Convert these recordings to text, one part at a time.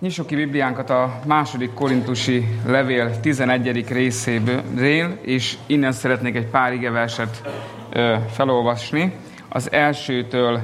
Nyissuk ki Bibliánkat a második korintusi levél 11. részéből, és innen szeretnék egy pár igeverset felolvasni. Az elsőtől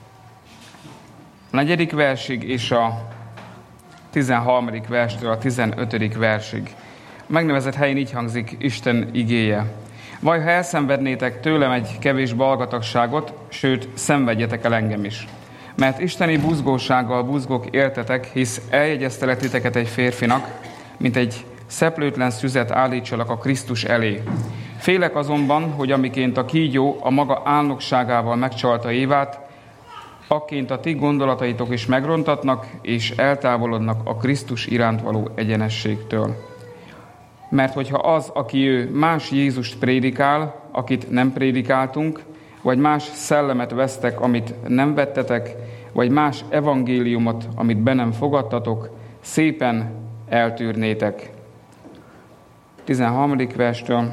a 4. versig és a 13. verstől a 15. versig. A megnevezett helyén így hangzik Isten igéje. Vaj, ha elszenvednétek tőlem egy kevés balgatagságot, sőt, szenvedjetek el engem is. Mert isteni buzgósággal buzgok értetek, hisz eljegyeztelek titeket egy férfinak, mint egy szeplőtlen szüzet állítsalak a Krisztus elé. Félek azonban, hogy amiként a kígyó a maga álnokságával megcsalta Évát, akként a ti gondolataitok is megrontatnak, és eltávolodnak a Krisztus iránt való egyenességtől. Mert hogyha az, aki ő más Jézust prédikál, akit nem prédikáltunk, vagy más szellemet vesztek, amit nem vettetek, vagy más evangéliumot, amit be nem fogadtatok, szépen eltűrnétek. 13. verstől.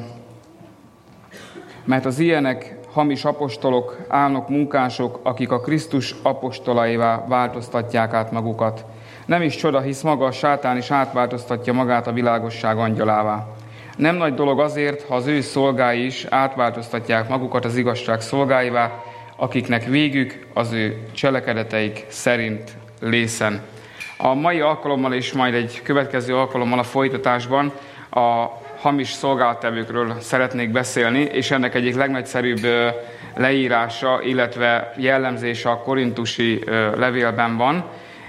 Mert az ilyenek hamis apostolok, álnok munkások, akik a Krisztus apostolaivá változtatják át magukat. Nem is csoda, hisz maga a sátán is átváltoztatja magát a világosság angyalává. Nem nagy dolog azért, ha az ő szolgái is átváltoztatják magukat az igazság szolgáivá, akiknek végük az ő cselekedeteik szerint lészen. A mai alkalommal és majd egy következő alkalommal a folytatásban a hamis szolgálattevőkről szeretnék beszélni, és ennek egyik legnagyszerűbb leírása, illetve jellemzése a korintusi levélben van,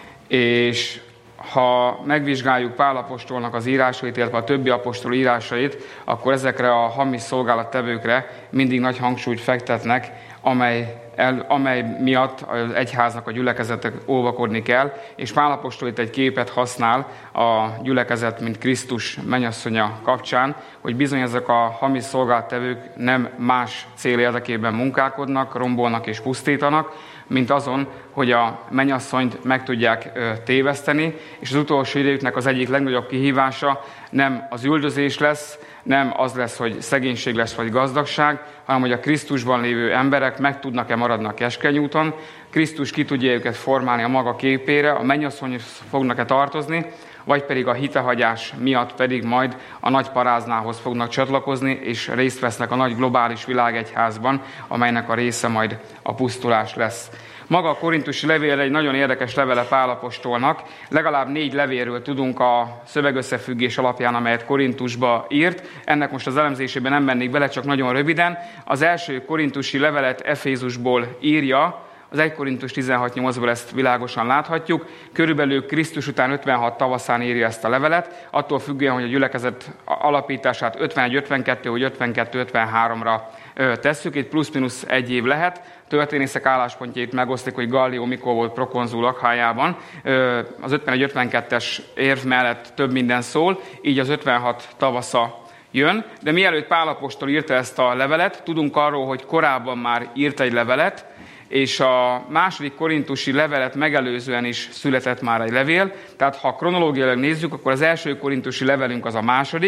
és ha megvizsgáljuk Pál apostolnak az írásait, illetve a többi apostol írásait, akkor ezekre a hamis szolgálattevőkre mindig nagy hangsúlyt fektetnek, amely miatt az egyháznak, a gyülekezetnek óvakodni kell, és Pál apostol itt egy képet használ a gyülekezet, mint Krisztus mennyasszonya kapcsán, hogy bizony ezek a hamis szolgálattevők nem más cél érdekében munkálkodnak, rombolnak és pusztítanak, mint azon, hogy a mennyasszonyt meg tudják téveszteni, és az utolsó időknek az egyik legnagyobb kihívása nem az üldözés lesz, nem az lesz, hogy szegénység lesz vagy gazdagság, hanem hogy a Krisztusban lévő emberek meg tudnak-e maradni a keskeny úton, Krisztus ki tudja őket formálni a maga képére, a mennyasszonyhoz fognak-e tartozni, vagy pedig a hitehagyás miatt pedig majd a nagy paráznához fognak csatlakozni, és részt vesznek a nagy globális világegyházban, amelynek a része majd a pusztulás lesz. Maga a korintusi levél egy nagyon érdekes levele Pál apostolnak. Legalább 4 levélről tudunk a szövegösszefüggés alapján, amelyet Korintusba írt. Ennek most az elemzésében nem mennék bele, csak nagyon röviden. Az első korintusi levelet Efézusból írja, az 1 Korintus 16:8-ból ezt világosan láthatjuk. Körülbelül Krisztus után 56 tavaszán írja ezt a levelet, attól függően, hogy a gyülekezet alapítását 51-52 vagy 52-53-ra tesszük, itt plusz-minusz 1 év lehet. Történészek álláspontjait megosztik, hogy Gallió mikor volt prokonzul Akhájában. Az 51-52-es érv mellett több minden szól, így az 56 tavasza jön. De mielőtt Pál apostol írta ezt a levelet, tudunk arról, hogy korábban már írt egy levelet, és a második korintusi levelet megelőzően is született már egy levél. Tehát ha kronológiailag nézzük, akkor az első korintusi levelünk az a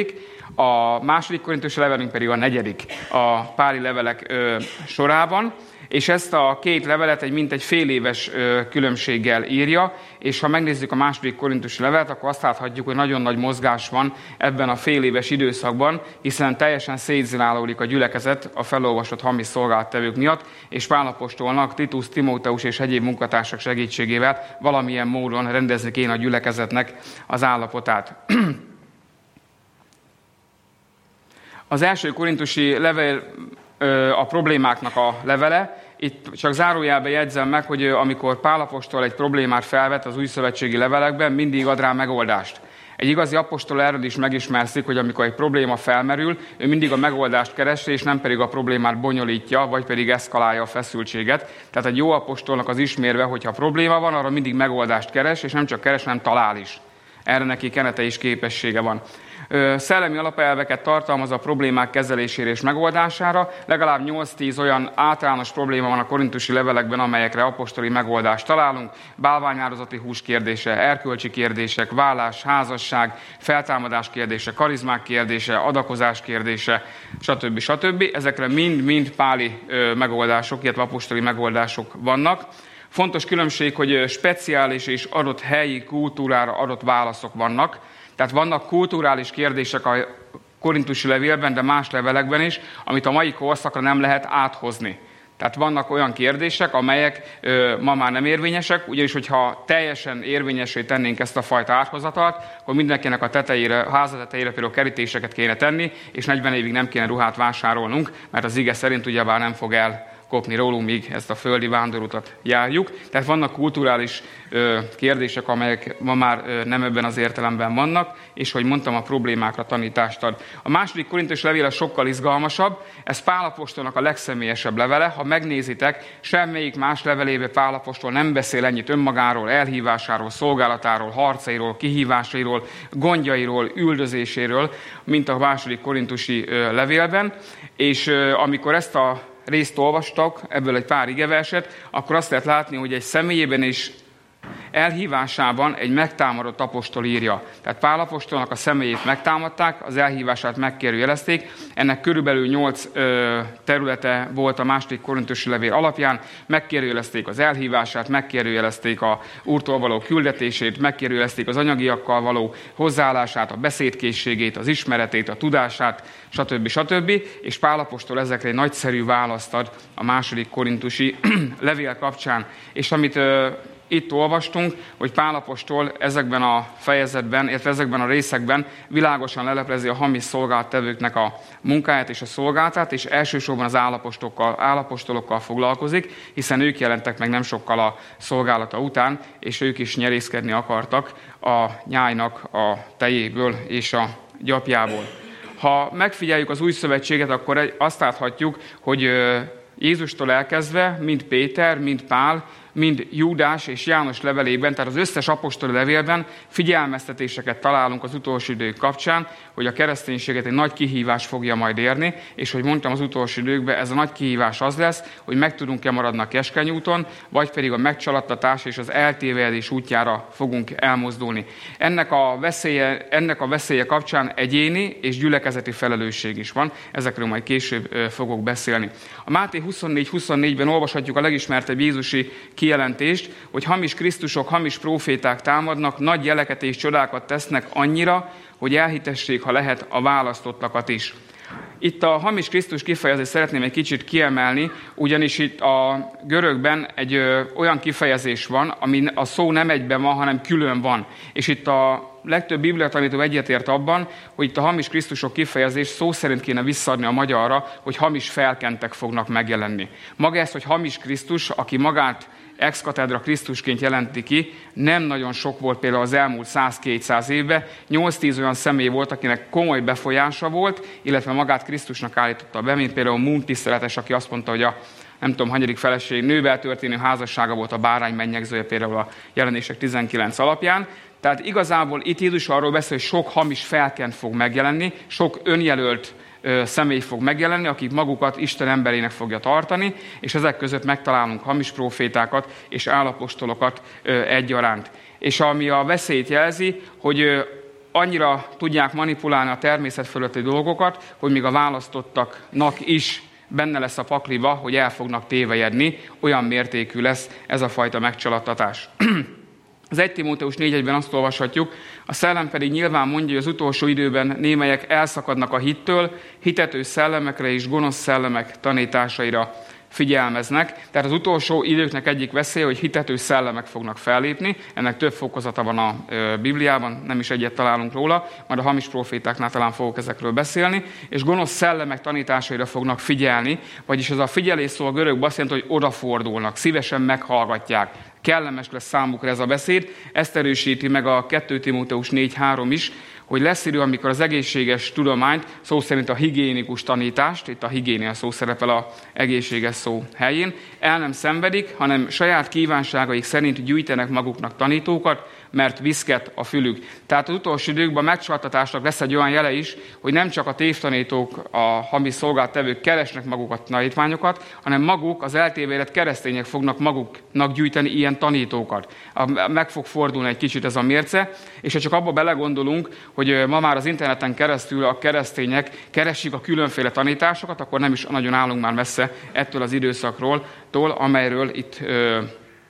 második korintusi levelünk pedig a 4. a páli levelek sorában. És ezt a 2 levelet egy mintegy fél éves különbséggel írja, és ha megnézzük a második korintusi levelet, akkor azt láthatjuk, hogy nagyon nagy mozgás van ebben a fél éves időszakban, hiszen teljesen szétzilálódik a gyülekezet a felolvasott hamis szolgálattevők miatt, és Pál apostolnak Titus, Timóteus és egyéb munkatársak segítségével valamilyen módon rendezni kéne a gyülekezetnek az állapotát. Az első korintusi levél a problémáknak a levele. Itt csak zárójelben jegyzem meg, hogy amikor Pál apostol egy problémát felvet az újszövetségi levelekben, mindig ad rá megoldást. Egy igazi apostol erről is megismerszik, hogy amikor egy probléma felmerül, ő mindig a megoldást keresi, és nem pedig a problémát bonyolítja, vagy pedig eszkalálja a feszültséget. Tehát egy jó apostolnak az ismérve, hogyha probléma van, arra mindig megoldást keres, és nem csak keres, hanem talál is. Erre neki kenete is képessége van. Szellemi alapelveket tartalmaz a problémák kezelésére és megoldására. Legalább 8-10 olyan általános probléma van a korintusi levelekben, amelyekre apostoli megoldást találunk. Bálványáldozati hús kérdése, erkölcsi kérdések, vállás, házasság, feltámadás kérdése, karizmák kérdése, adakozás kérdése, stb. Ezekre mind páli megoldások, illetve apostoli megoldások vannak. Fontos különbség, hogy speciális és adott helyi kultúrára adott válaszok vannak. Tehát vannak kulturális kérdések a korintusi levélben, de más levelekben is, amit a mai korszakra nem lehet áthozni. Tehát vannak olyan kérdések, amelyek ma már nem érvényesek, ugyanis hogyha teljesen érvényessé tennénk ezt a fajta áthozatalt, akkor mindenkinek a tetejére, a háza tetejére például kerítéseket kéne tenni, és 40 évig nem kéne ruhát vásárolnunk, mert az ige szerint ugyebár nem fog elkopni rólunk, míg ezt a földi vándorútat járjuk. Tehát vannak kulturális kérdések, amelyek ma már nem ebben az értelemben vannak, és hogy mondtam, a problémákra tanítást ad. A második Korintus levél sokkal izgalmasabb, ez Pál apostolnak a legszemélyesebb levele. Ha megnézitek, semmelyik más levelébe Pál apostol nem beszél ennyit önmagáról, elhívásáról, szolgálatáról, harcairól, kihívásairól, gondjairól, üldözéséről, mint a második korintusi levélben. És amikor ezt a részt olvastak, ebből egy pár igeverset, akkor azt lehet látni, hogy egy személyében és elhívásában egy megtámadott apostol írja. Tehát Pál apostolnak a személyét megtámadták, az elhívását megkérdőjelezték. Ennek körülbelül 8 területe volt a második korintusi levél alapján. Megkérdőjelezték az elhívását, megkérdőjelezték a Úrtól való küldetését, megkérdőjelezték az anyagiakkal való hozzáállását, a beszédkészségét, az ismeretét, a tudását, stb. És Pál apostol ezekre egy nagyszerű választ ad a második korintusi levél kapcsán. És amit itt olvastunk, hogy Pál apostol ezekben a fejezetben, illetve ezekben a részekben világosan leleplezi a hamis szolgálattevőknek a munkáját és a szolgálatát, és elsősorban az állapostolokkal foglalkozik, hiszen ők jelentek meg nem sokkal a szolgálata után, és ők is nyerészkedni akartak a nyájnak a tejéből és a gyapjából. Ha megfigyeljük az új szövetséget, akkor azt láthatjuk, hogy Jézustól elkezdve, mind Péter, mind Pál, mind Júdás és János levelében, tehát az összes apostoli levélben figyelmeztetéseket találunk az utolsó idők kapcsán, hogy a kereszténységet egy nagy kihívás fogja majd érni, és hogy mondtam, az utolsó időkben ez a nagy kihívás az lesz, hogy meg tudunk-e maradni a keskeny úton, vagy pedig a megcsalattatás és az eltévedés útjára fogunk elmozdulni. Ennek a veszélye kapcsán egyéni és gyülekezeti felelősség is van, ezekről majd később fogok beszélni. A Máté 24-24-ben olvashatjuk a legismertebb jézusi kijelentést, hogy hamis krisztusok, hamis próféták támadnak, nagy jeleket és csodákat tesznek annyira, hogy elhitessék, ha lehet, a választottakat is. Itt a hamis Krisztus kifejezést szeretném egy kicsit kiemelni, ugyanis itt a görögben egy olyan kifejezés van, ami a szó nem egyben van, hanem külön van. És itt a legtöbb bibliatanító egyetért abban, hogy itt a hamis Krisztusok kifejezés szó szerint kéne visszaadni a magyarra, hogy hamis felkentek fognak megjelenni. Maga ez, hogy hamis Krisztus, aki magát ex cathedra Krisztusként jelenti ki, nem nagyon sok volt például az elmúlt 100-200 évben. 8-10 olyan személy volt, akinek komoly befolyása volt, illetve magát Krisztusnak állította be, mint például Mun tiszteletes, aki azt mondta, hogy a nem tudom, hanyadik feleség nővel történő házassága volt a bárány mennyegzője például a Jelenések 19 alapján. Tehát igazából itt Jézus arról beszél, hogy sok hamis felkent fog megjelenni, sok önjelölt személy fog megjelenni, akik magukat Isten emberének fogja tartani, és ezek között megtalálunk hamis prófétákat és állapostolokat egyaránt. És ami a veszélyt jelzi, hogy annyira tudják manipulálni a természet fölötti dolgokat, hogy még a választottaknak is benne lesz a pakliba, hogy el fognak tévejedni, olyan mértékű lesz ez a fajta megcsalattatás. Az 1 Timóteus 4:1-ben azt olvashatjuk, a szellem pedig nyilván mondja, hogy az utolsó időben némelyek elszakadnak a hittől, hitető szellemekre és gonosz szellemek tanításaira figyelmeznek. Tehát az utolsó időknek egyik veszélye, hogy hitető szellemek fognak fellépni. Ennek több fokozata van a Bibliában, nem is egyet találunk róla, majd a hamis profétáknál talán fogok ezekről beszélni, és gonosz szellemek tanításaira fognak figyelni, vagyis ez a figyelés szó a görögben azt jelenti, hogy odafordulnak, szívesen meghallgatják. Kellemes lesz számukra ez a beszéd, ezt erősíti meg a 2 Timóteus 4:3 is, hogy lesz idő, amikor az egészséges tudományt, szó szerint a higiénikus tanítást, itt a higiénia szó szerepel az egészséges szó helyén, el nem szenvedik, hanem saját kívánságaik szerint gyűjtenek maguknak tanítókat, mert viszket a fülük. Tehát az utolsó időkben a megcsalattatásnak lesz egy olyan jele is, hogy nem csak a tévtanítók, a hamis szolgálattevők keresnek magukat tanítványokat, hanem maguk, az eltévedett keresztények fognak maguknak gyűjteni ilyen tanítókat. Meg fog fordulni egy kicsit ez a mérce, és ha csak abba belegondolunk, hogy ma már az interneten keresztül a keresztények keresik a különféle tanításokat, akkor nem is nagyon állunk már messze ettől az időszakról, amelyről itt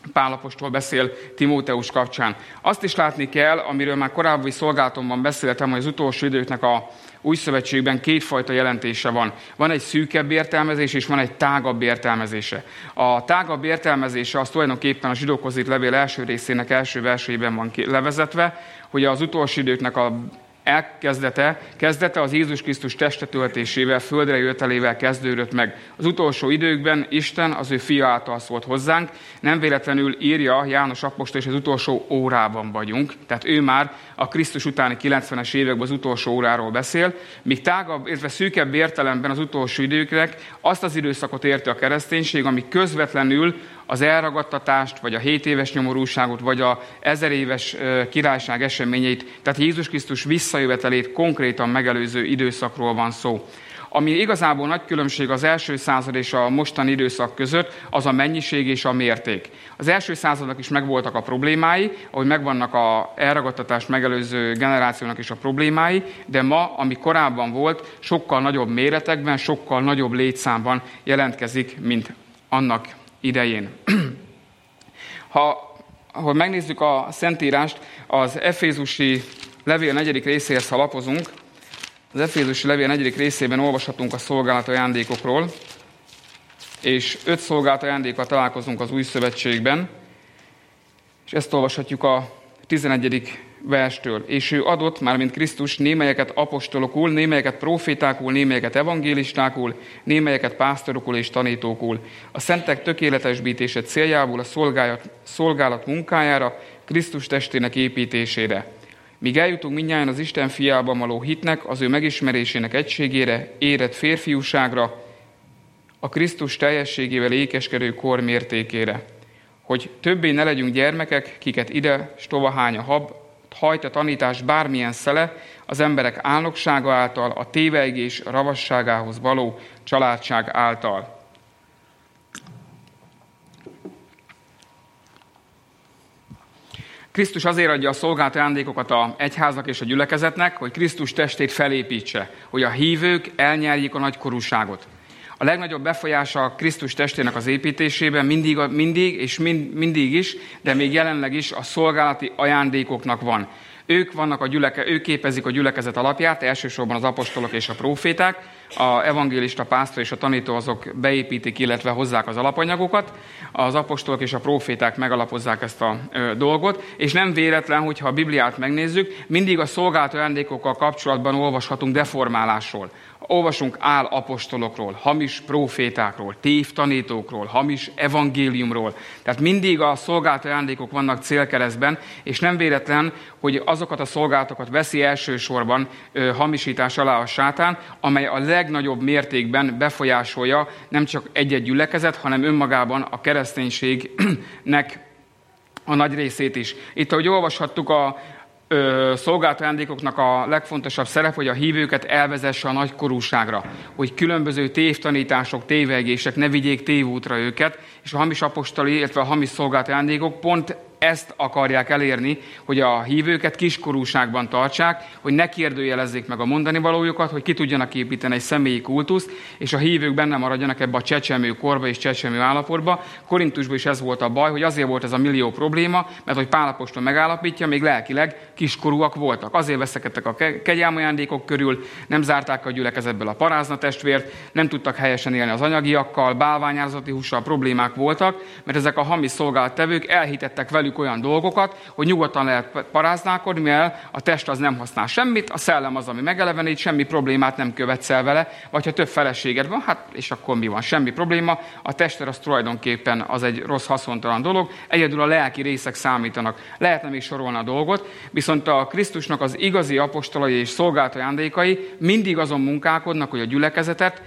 Pál apostol beszél Timóteus kapcsán. Azt is látni kell, amiről már korábbi szolgálatomban beszéltem, hogy az utolsó időknek a Új Szövetségben kétfajta jelentése van. Van egy szűkebb értelmezés, és van egy tágabb értelmezése. A tágabb értelmezése az tulajdonképpen a Zsidókhoz írt levél első részének első versében van levezetve, hogy az utolsó időknek a kezdete az Jézus Krisztus testetöltésével, földre jövetelével kezdődött meg. Az utolsó időkben Isten az ő fia által szólt hozzánk, nem véletlenül írja János apostol, és az utolsó órában vagyunk, tehát ő már a Krisztus utáni 90-es években az utolsó óráról beszél, míg tágabb, illetve szűkebb értelemben az utolsó időknek azt az időszakot érte a kereszténység, ami közvetlenül az elragadtatást, vagy a 7 éves nyomorúságot, vagy a 1000 éves királyság eseményeit, tehát Jézus Krisztus visszajövetelét konkrétan megelőző időszakról van szó. Ami igazából nagy különbség az első század és a mostani időszak között, az a mennyiség és a mérték. Az első századnak is megvoltak a problémái, ahogy megvannak az elragadtatást megelőző generációnak is a problémái, de ma, ami korábban volt, sokkal nagyobb méretekben, sokkal nagyobb létszámban jelentkezik, mint annak idején. Ha megnézzük a Szentírást, az Efézusi levél 4. részéhez, ha lapozunk, az Efézusi levél 4. részében olvashatunk a szolgálati ajándékokról, és 5 szolgálati ajándékkal találkozunk az Új Szövetségben, és ezt olvashatjuk a 11. verstől. És ő adott, mármint Krisztus, némelyeket apostolokul, némelyeket profétákul, némelyeket evangélistákul, némelyeket pásztorokul és tanítókul. A szentek tökéletesbítése céljából a szolgálat munkájára, Krisztus testének építésére. Míg eljutunk mindnyájan az Isten fiában való hitnek, az ő megismerésének egységére, érett férfiúságra, a Krisztus teljességével ékeskedő kor mértékére. Hogy többé ne legyünk gyermekek, kiket ide stovahány a hajt a tanítás bármilyen szele, az emberek álnoksága által, a tévejgés ravasságához való családság által. Krisztus azért adja a szolgált ajándékokat az egyháznak és a gyülekezetnek, hogy Krisztus testét felépítse, hogy a hívők elnyerjék a nagykorúságot. A legnagyobb befolyása a Krisztus testének az építésében mindig is, de még jelenleg is a szolgálati ajándékoknak van. Ők képezik a gyülekezet alapját, elsősorban az apostolok és a próféták, a evangélista, pásztor és a tanító azok beépítik, illetve hozzák az alapanyagokat, az apostolok és a próféták megalapozzák ezt a dolgot, és nem véletlen, hogyha a Bibliát megnézzük, mindig a szolgált ajándékokkal kapcsolatban olvashatunk deformálásról. Olvasunk álapostolokról, hamis prófétákról, tévtanítókról, hamis evangéliumról. Tehát mindig a szolgált ajándékok vannak célkeresztben, és nem véletlen, hogy azokat a szolgálatokat veszi elsősorban hamisítás alá a sátán, amely a legnagyobb mértékben befolyásolja nem csak egy-egy gyülekezet, hanem önmagában a kereszténységnek a nagy részét is. Itt, ahogy olvashattuk, a szolgált ajándékoknak a legfontosabb szerep, hogy a hívőket elvezesse a nagykorúságra, hogy különböző tévtanítások, tévegések ne vigyék tévútra őket, és a hamis apostoli, illetve a hamis szolgált ajándékok pont ezt akarják elérni, hogy a hívőket kiskorúságban tartsák, hogy ne kérdőjelezzék meg a mondani valójukat, hogy ki tudjanak építeni egy személyi kultuszt, és a hívők benne maradjanak ebbe a csecsemő korba és csecsemő állapotba. Korintusban is ez volt a baj, hogy azért volt ez a millió probléma, mert hogy Pál apostol megállapítja, még lelkileg kiskorúak voltak. Azért veszekedtek a kegyelmajándékok körül, nem zárták a gyülekezetből a parázna testvért, nem tudtak helyesen élni az anyagiakkal, bálványárzati hússal problémák voltak, mert ezek a hamis szolgálattevők elhitettek velük olyan dolgokat, hogy nyugodtan lehet paráználkodni, mivel a test az nem használ semmit, a szellem az, ami megelevenít, semmi problémát nem követsz el vele, vagy ha több feleséged van, hát és akkor mi van? Semmi probléma. A tested az tulajdonképpen az egy rossz, haszontalan dolog, egyedül a lelki részek számítanak. Lehetne még sorolni a dolgot, viszont a Krisztusnak az igazi apostolai és szolgált ajándékai mindig azon munkálkodnak, hogy a gyülekezetet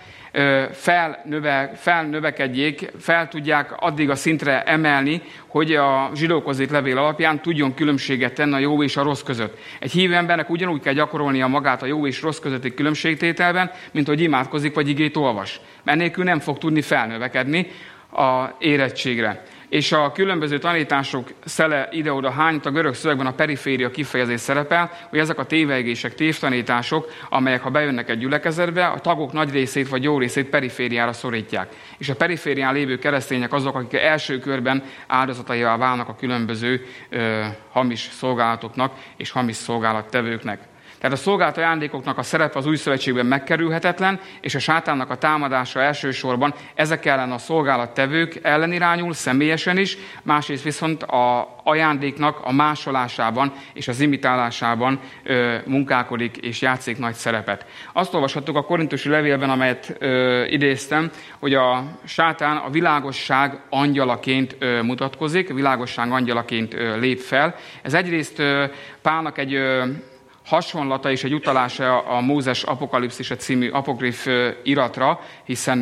felnövekedjék, fel tudják addig a szintre emelni, hogy a zsidókhoz írt levél alapján tudjon különbséget tenni a jó és a rossz között. Egy hívő embernek ugyanúgy kell gyakorolnia magát a jó és rossz közötti különbségtételben, mint hogy imádkozik vagy igét olvas. Mert nélkül nem fog tudni felnövekedni a érettségre. és a különböző tanítások szele ide-oda hányt a görög szövegben a periféria kifejezés szerepel, hogy ezek a tévegések, tévtanítások, amelyek ha bejönnek egy gyülekezetbe, a tagok nagy részét vagy jó részét perifériára szorítják. És a periférián lévő keresztények azok, akik első körben áldozataivá válnak a különböző hamis szolgálatoknak és hamis szolgálattevőknek. Tehát a szolgált ajándékoknak a szerepe az új szövetségben megkerülhetetlen, és a sátánnak a támadása elsősorban ezek ellen a szolgálattevők ellen irányul, személyesen is, másrészt viszont az ajándéknak a másolásában és az imitálásában munkálkodik és játszik nagy szerepet. Azt olvashattuk a korintusi levélben, amelyet idéztem, hogy a sátán a világosság angyalaként mutatkozik, a világosság angyalaként lép fel. Ez egyrészt Pálnak egy hasonlata és egy utalása a Mózes Apokalipszise című apokrif iratra, hiszen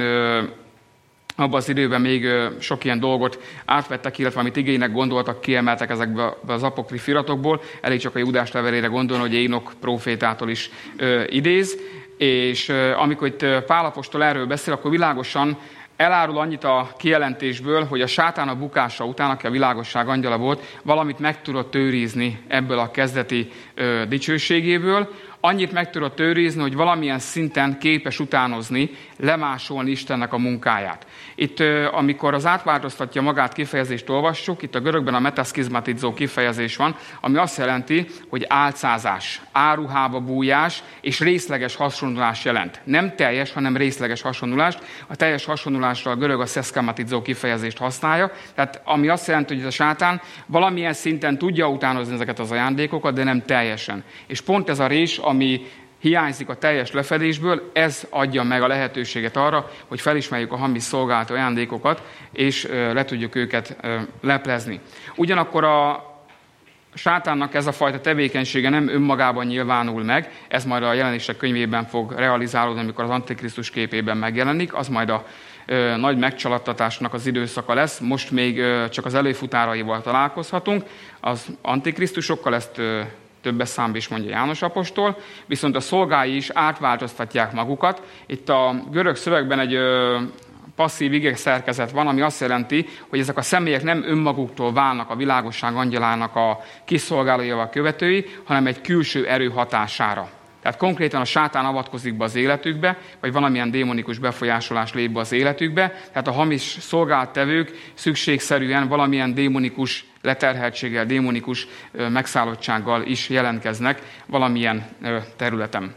abban az időben még sok ilyen dolgot átvettek, illetve amit igénynek gondoltak, kiemeltek ezekbe az apokrif iratokból. Elég csak a Júdás levelére gondolni, hogy Énok prófétától is idéz. És amikor itt Pál apostol erről beszél, akkor világosan elárul annyit a kijelentésből, hogy a sátán a bukása után, aki a világosság angyala volt, valamit meg tudott őrizni ebből a kezdeti dicsőségéből. Annyit meg tudott őrizni, hogy valamilyen szinten képes utánozni, lemásolni Istennek a munkáját. Itt, amikor az átváltoztatja magát kifejezést olvassuk, itt a görögben a metaszkizmatizó kifejezés van, ami azt jelenti, hogy álcázás, áruhába bújás és részleges hasonlulás jelent. Nem teljes, hanem részleges hasonlulást. A teljes hasonlulásra a görög a szeszkamatizó kifejezést használja, tehát ami azt jelenti, hogy a sátán valamilyen szinten tudja utánozni ezeket az ajándékokat, de nem teljesen. És pont ez a rés, ami hiányzik a teljes lefedésből, ez adja meg a lehetőséget arra, hogy felismerjük a hamis szolgált ajándékokat, és le tudjuk őket leplezni. Ugyanakkor a sátánnak ez a fajta tevékenysége nem önmagában nyilvánul meg, ez majd a Jelenések könyvében fog realizálódni, amikor az Antikrisztus képében megjelenik, az majd a nagy megcsalattatásnak az időszaka lesz. Most még csak az előfutáraival találkozhatunk, az Antikrisztusokkal, ezt többes számba is mondja János apostol, viszont a szolgái is átváltoztatják magukat. Itt a görög szövegben egy passzív igészerkezet van, ami azt jelenti, hogy ezek a személyek nem önmaguktól válnak a világosság angyalának a kiszolgálójával követői, hanem egy külső erő hatására. Tehát konkrétan a sátán avatkozik be az életükbe, vagy valamilyen démonikus befolyásolás lép be az életükbe, tehát a hamis szolgálttevők szükségszerűen valamilyen démonikus leterheltséggel, démonikus megszállottsággal is jelentkeznek valamilyen területen.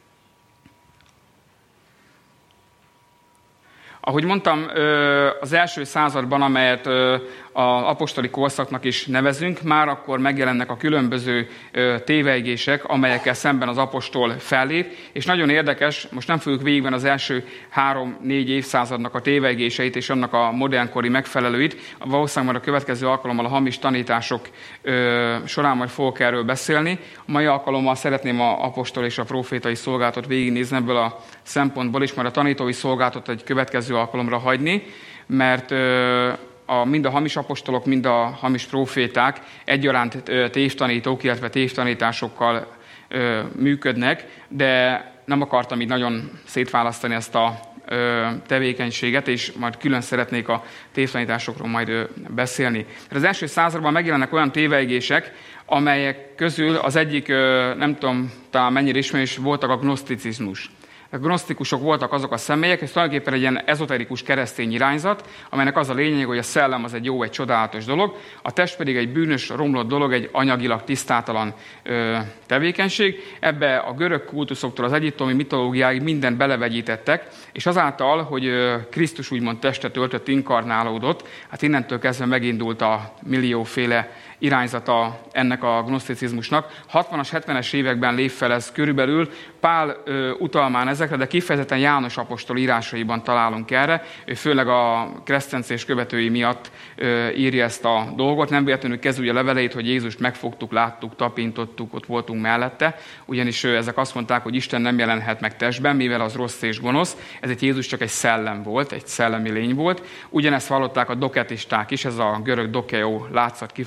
Ahogy mondtam, az első században, amelyet az apostoli korszaknak is nevezünk, már akkor megjelennek a különböző tévejgések, amelyekkel szemben az apostol fellép, és nagyon érdekes, most nem fogjuk végigben az első 3-4 évszázadnak a tévejgéseit és annak a modernkori megfelelőit, valószínűleg majd a következő alkalommal a hamis tanítások során majd fogok erről beszélni. A mai alkalommal szeretném az apostol és a profétai szolgálatot végignézni ebből a szempontból, és majd a tanítói szolgálatot egy következő alkalomra hagyni, mert mind a hamis apostolok, mind a hamis proféták egyaránt tévtanítók, illetve tévtanításokkal működnek, de nem akartam így nagyon szétválasztani ezt a tevékenységet, és majd külön szeretnék a tévtanításokról majd beszélni. Az első században megjelennek olyan tévejgések, amelyek közül az egyik, nem tudom, talán mennyire ismerős, voltak a gnoszticizmus. A gnosztikusok voltak azok a személyek, ez tulajdonképpen egy ilyen ezoterikus keresztény irányzat, amelynek az a lényeg, hogy a szellem az egy jó, egy csodálatos dolog, a test pedig egy bűnös, romlott dolog, egy anyagilag tisztátalan tevékenység. Ebbe a görög kultuszoktól az egyiptomi mitológiáig mindent belevegyítettek, és azáltal, hogy Krisztus úgymond testet öltött, inkarnálódott, hát innentől kezdve megindult a millióféle irányzata ennek a gnoszticizmusnak. 60-as, 70-es években lép fel ez körülbelül. Pál utalmán ezekre, de kifejezetten János apostol írásaiban találunk erre. Ő főleg a kresztencés követői miatt írja ezt a dolgot. Nem véletlenül kezdő a leveleit, hogy Jézust megfogtuk, láttuk, tapintottuk, ott voltunk mellette. Ugyanis ezek azt mondták, hogy Isten nem jelenhet meg testben, mivel az rossz és gonosz. Ezért Jézus csak egy szellem volt, egy szellemi lény volt. Ugyanezt vallották a doketisták is, ez a görög dokeo látszat kifejezésből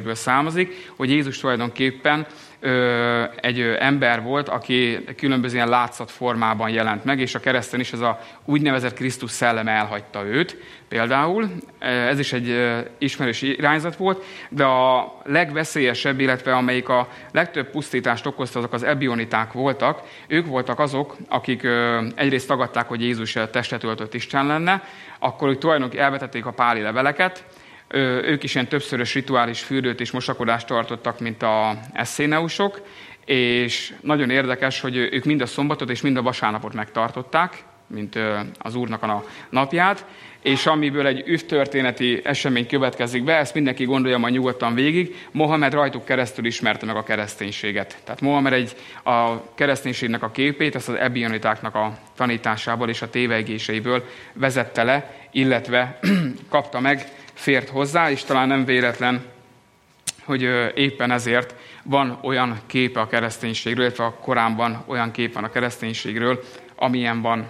történetből származik, hogy Jézus tulajdonképpen egy ember volt, aki különböző ilyen látszatformában jelent meg, és a kereszten is ez a úgynevezett Krisztus szelleme elhagyta őt. Például ez is egy ismerős irányzat volt, de a legveszélyesebb, illetve amelyik a legtöbb pusztítást okozta, azok az ebioniták voltak. Ők voltak azok, akik egyrészt tagadták, hogy Jézus testet öltött Isten lenne, akkor ők tulajdonképpen elvetették a páli leveleket, ők is ilyen többszörös rituális fürdőt és mosakodást tartottak, mint a eszéneusok, és nagyon érdekes, hogy ők mind a szombatot és mind a vasárnapot megtartották, mint az Úrnak a napját, és amiből egy üvtörténeti esemény következik be, ezt mindenki gondolja majd nyugodtan végig, Mohamed rajtuk keresztül ismerte meg a kereszténységet. Tehát Mohamed a kereszténységnek a képét, ezt az ebionitáknak a tanításából és a tévegéseiből vezette le, illetve kapta meg, fért hozzá, és talán nem véletlen, hogy éppen ezért van olyan képe a kereszténységről, illetve a Koránban olyan kép van a kereszténységről, amilyen van.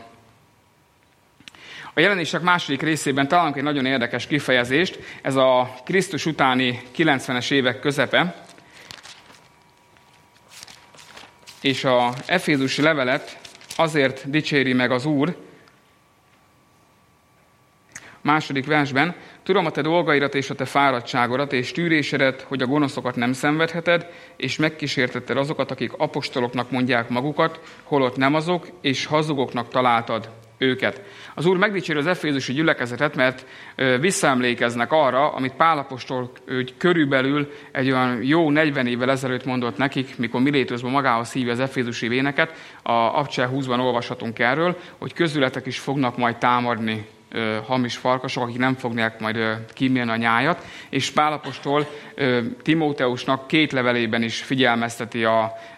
A Jelenések második részében találunk egy nagyon érdekes kifejezést, ez a Krisztus utáni 90-es évek közepe, és a Efézusi levelet azért dicséri meg az Úr, második versben, tudom a te dolgairat és a te fáradtságodat és tűrésedet, hogy a gonoszokat nem szenvedheted, és megkísértetted azokat, akik apostoloknak mondják magukat, holott nem azok, és hazugoknak találtad őket. Az Úr megdicséri az efézusi gyülekezetet, mert visszaemlékeznek arra, amit Pál apostol körülbelül egy olyan jó 40 évvel ezelőtt mondott nekik, mikor Milétuszban magához hívja az efézusi véneket, a Abcsel 20-ban olvashatunk erről, hogy közületek is fognak majd támadni hamis farkasok, akik nem fogják majd kímélni a nyájat, és Pál apostol Timóteusnak 2 levelében is figyelmezteti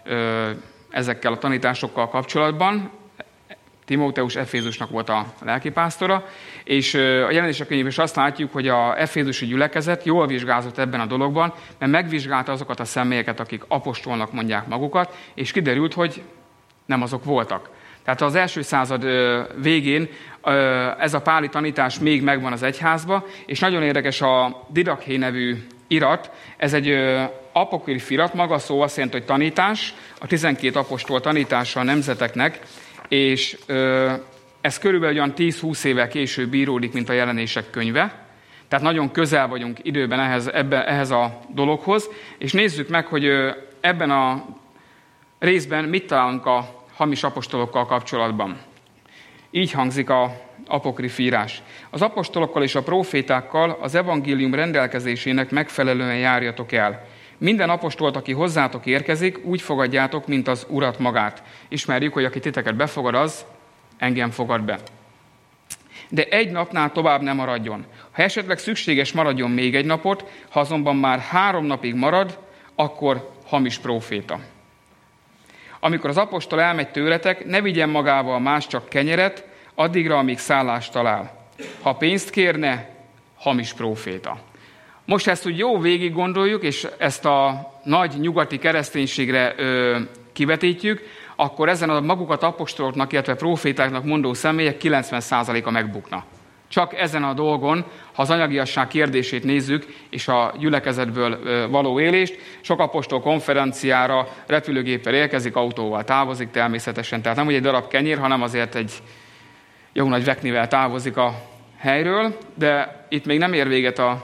ezekkel a tanításokkal kapcsolatban. Timóteus Efézusnak volt a lelkipásztora, és a Jelenések könyvében is azt látjuk, hogy a efézusi gyülekezet jól vizsgázott ebben a dologban, mert megvizsgálta azokat a személyeket, akik apostolnak mondják magukat, és kiderült, hogy nem azok voltak. Tehát az első század végén ez a páli tanítás még megvan az egyházba, és nagyon érdekes a Didaché nevű irat, ez egy apokrif irat, maga szó azt jelenti, hogy tanítás, a 12 apostol tanítása a nemzeteknek, és ez körülbelül olyan 10-20 évvel később íródik, mint a Jelenések könyve, tehát nagyon közel vagyunk időben ehhez a dologhoz, és nézzük meg, hogy ebben a részben mit találunk a hamis apostolokkal kapcsolatban. Így hangzik az apokrif írás. Az apostolokkal és a prófétákkal az evangélium rendelkezésének megfelelően járjatok el. Minden apostolt, aki hozzátok érkezik, úgy fogadjátok, mint az Urat magát. Ismerjük, hogy aki titeket befogad, az engem fogad be. De egy napnál tovább nem maradjon. Ha esetleg szükséges, maradjon még egy napot, ha azonban már 3 napig marad, akkor hamis próféta. Amikor az apostol elmegy tőletek, ne vigyen magával más, csak kenyeret, addigra, amíg szállást talál. Ha pénzt kérne, hamis próféta. Most ezt úgy jó végig gondoljuk, és ezt a nagy nyugati kereszténységre kivetítjük, akkor ezen a magukat apostoloknak, illetve prófétáknak mondó személyek 90%-a megbukna. Csak ezen a dolgon, ha az anyagiasság kérdését nézzük, és a gyülekezetből való élést, sok apostol konferenciára repülőgéppel érkezik, autóval távozik természetesen. Tehát nem úgy egy darab kenyér, hanem azért egy jó nagy veknivel távozik a helyről, de itt még nem ér véget a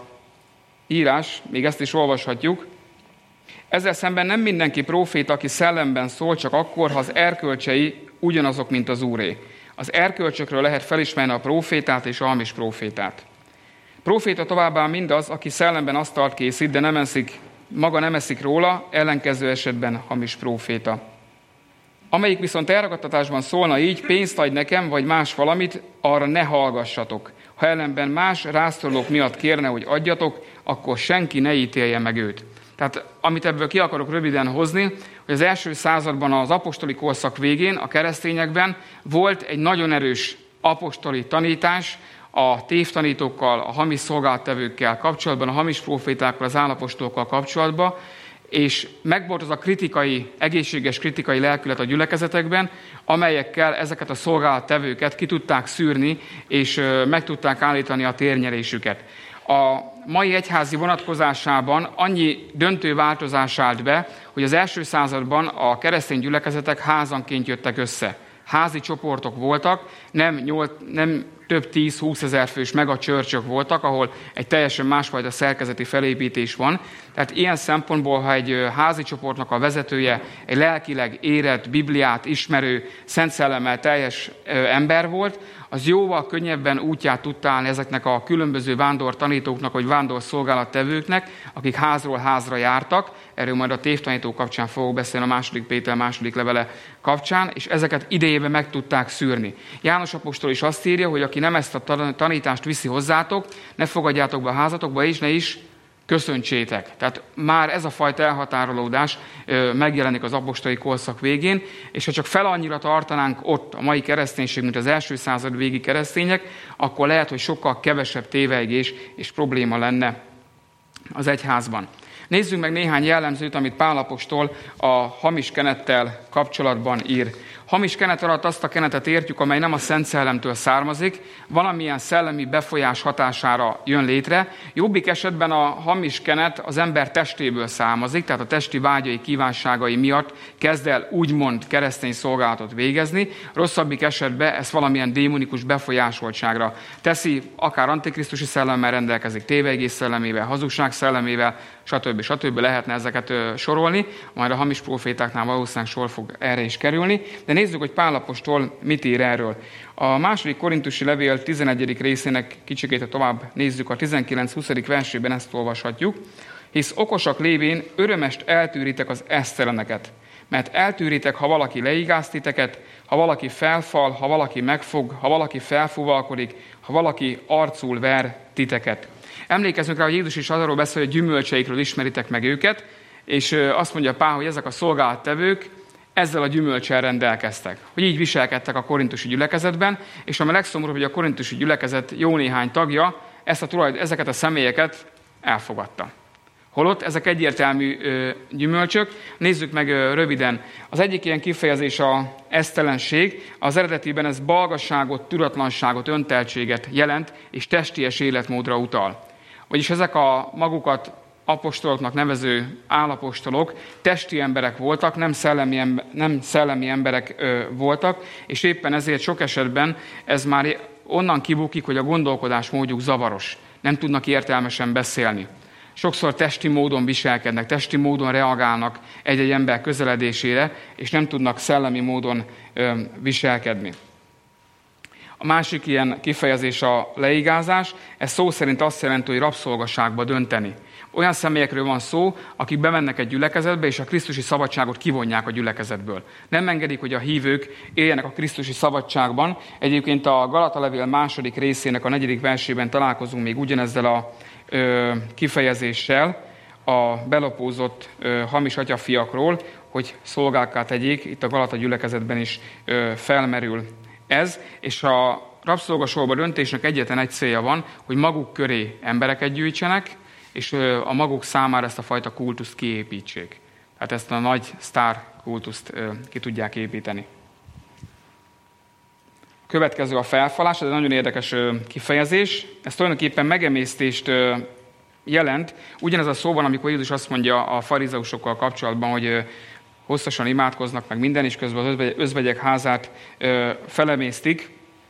írás, még ezt is olvashatjuk. Ezzel szemben nem mindenki próféta, aki szellemben szól, csak akkor, ha az erkölcsei ugyanazok, mint az Úré. Az erkölcsökről lehet felismerni a prófétát és a hamis prófétát. Próféta továbbá mindaz, aki szellemben asztalt készít, de maga nem eszik róla, ellenkező esetben hamis próféta. Amelyik viszont elragadtatásban szólna így, pénzt adj nekem, vagy más valamit, arra ne hallgassatok. Ha ellenben más rászorulók miatt kérne, hogy adjatok, akkor senki ne ítélje meg őt. Tehát amit ebből ki akarok röviden hozni, hogy az első században az apostoli korszak végén, a keresztényekben volt egy nagyon erős apostoli tanítás a tévtanítókkal, a hamis szolgálattevőkkel kapcsolatban, a hamis prófétákkal, az állapostolokkal kapcsolatban, és megvolt az a egészséges kritikai lelkület a gyülekezetekben, amelyekkel ezeket a szolgálattevőket ki tudták szűrni, és meg tudták állítani a térnyerésüket. A mai egyházi vonatkozásában annyi döntő változás állt be, hogy az első században a keresztény gyülekezetek házanként jöttek össze. Házi csoportok voltak, nem több 10-20 ezer fős megacsörcsök voltak, ahol egy teljesen másfajta szerkezeti felépítés van. Tehát ilyen szempontból, ha egy házi csoportnak a vezetője egy lelkileg érett, Bibliát ismerő, Szent Szellemmel teljes ember volt, az jóval könnyebben útját tudta állni ezeknek a különböző vándor tanítóknak, vagy vándor szolgálattevőknek, akik házról házra jártak. Erről majd a tévtanító kapcsán fogok beszélni, a 2. Péter 2. levele kapcsán, és ezeket idejében meg tudták szűrni. János apostol is azt írja, hogy aki nem ezt a tanítást viszi hozzátok, ne fogadjátok be a házatokba, és ne is köszöntsétek. Tehát már ez a fajta elhatárolódás megjelenik az apostoli korszak végén, és ha csak fel annyira tartanánk ott a mai kereszténység, mint az első század végi keresztények, akkor lehet, hogy sokkal kevesebb tévejgés és probléma lenne az egyházban. Nézzünk meg néhány jellemzőt, amit Pál apostol a hamis kenettel kapcsolatban ír. Hamis kenet alatt azt a kenetet értjük, amely nem a Szent Szellemtől származik, valamilyen szellemi befolyás hatására jön létre. Jobbik esetben a hamis kenet az ember testéből származik, tehát a testi vágyai, kívánságai miatt kezd el úgymond keresztény szolgálatot végezni. Rosszabbik esetben ez valamilyen démonikus befolyásoltságra teszi, akár antikrisztusi szellemmel rendelkezik, tévejgés szellemével, hazugság szellemével, stb. Lehetne ezeket sorolni, majd a hamis profétáknál valószínűleg sor fog erre is kerülni. De nézzük, hogy Pál apostol mit ír erről. A 2. Korintusi levél 11. részének kicsikét tovább nézzük, a 19-20. versében ezt olvashatjuk. Hisz okosak lévén örömest eltűritek az eszteleneket, mert eltűritek, ha valaki leigáz titeket, ha valaki felfal, ha valaki megfog, ha valaki felfúvalkodik, ha valaki arcul ver titeket. Emlékezzünk rá, hogy Jézus is arról beszél, hogy gyümölcseikről ismeritek meg őket, és azt mondja Pál, hogy ezek a szolgálattevők ezzel a gyümölccsel rendelkeztek. Hogy így viselkedtek a korintusi gyülekezetben, és ami legszomorúbb, hogy a korintusi gyülekezet jó néhány tagja ezeket a személyeket elfogadta. Holott ezek egyértelmű gyümölcsök. Nézzük meg röviden. Az egyik ilyen kifejezés az esztelenség. Az eredetiben ez balgasságot, tudatlanságot, önteltséget jelent, és testies életmódra utal. Vagyis ezek a magukat apostoloknak nevező álapostolok testi emberek voltak, nem szellemi emberek voltak, és éppen ezért sok esetben ez már onnan kibukik, hogy a gondolkodásmódjuk zavaros. Nem tudnak értelmesen beszélni. Sokszor testi módon viselkednek, testi módon reagálnak egy-egy ember közeledésére, és nem tudnak szellemi módon viselkedni. A másik ilyen kifejezés a leigázás. Ez szó szerint azt jelenti, hogy rabszolgaságba dönteni. Olyan személyekről van szó, akik bemennek egy gyülekezetbe, és a krisztusi szabadságot kivonják a gyülekezetből. Nem engedik, hogy a hívők éljenek a krisztusi szabadságban. Egyébként a Galata levél 2. részének a 4. versében találkozunk még ugyanezzel a kifejezéssel, a belopózott hamis atyafiakról, hogy szolgálká tegyék. Itt a Galata gyülekezetben is felmerül ez, és a rabszolgasorba döntésnek egyetlen egy célja van, hogy maguk köré embereket gyűjtsenek, és a maguk számára ezt a fajta kultuszt kiépítsék. Tehát ezt a nagy sztár kultuszt ki tudják építeni. Következő a felfalás, ez egy nagyon érdekes kifejezés. Ez tulajdonképpen megemésztést jelent. Ugyanez a szó van, amikor Jézus azt mondja a farizeusokkal kapcsolatban, hogy hosszasan imádkoznak, meg minden, és közben az özvegyek házát felemésztik.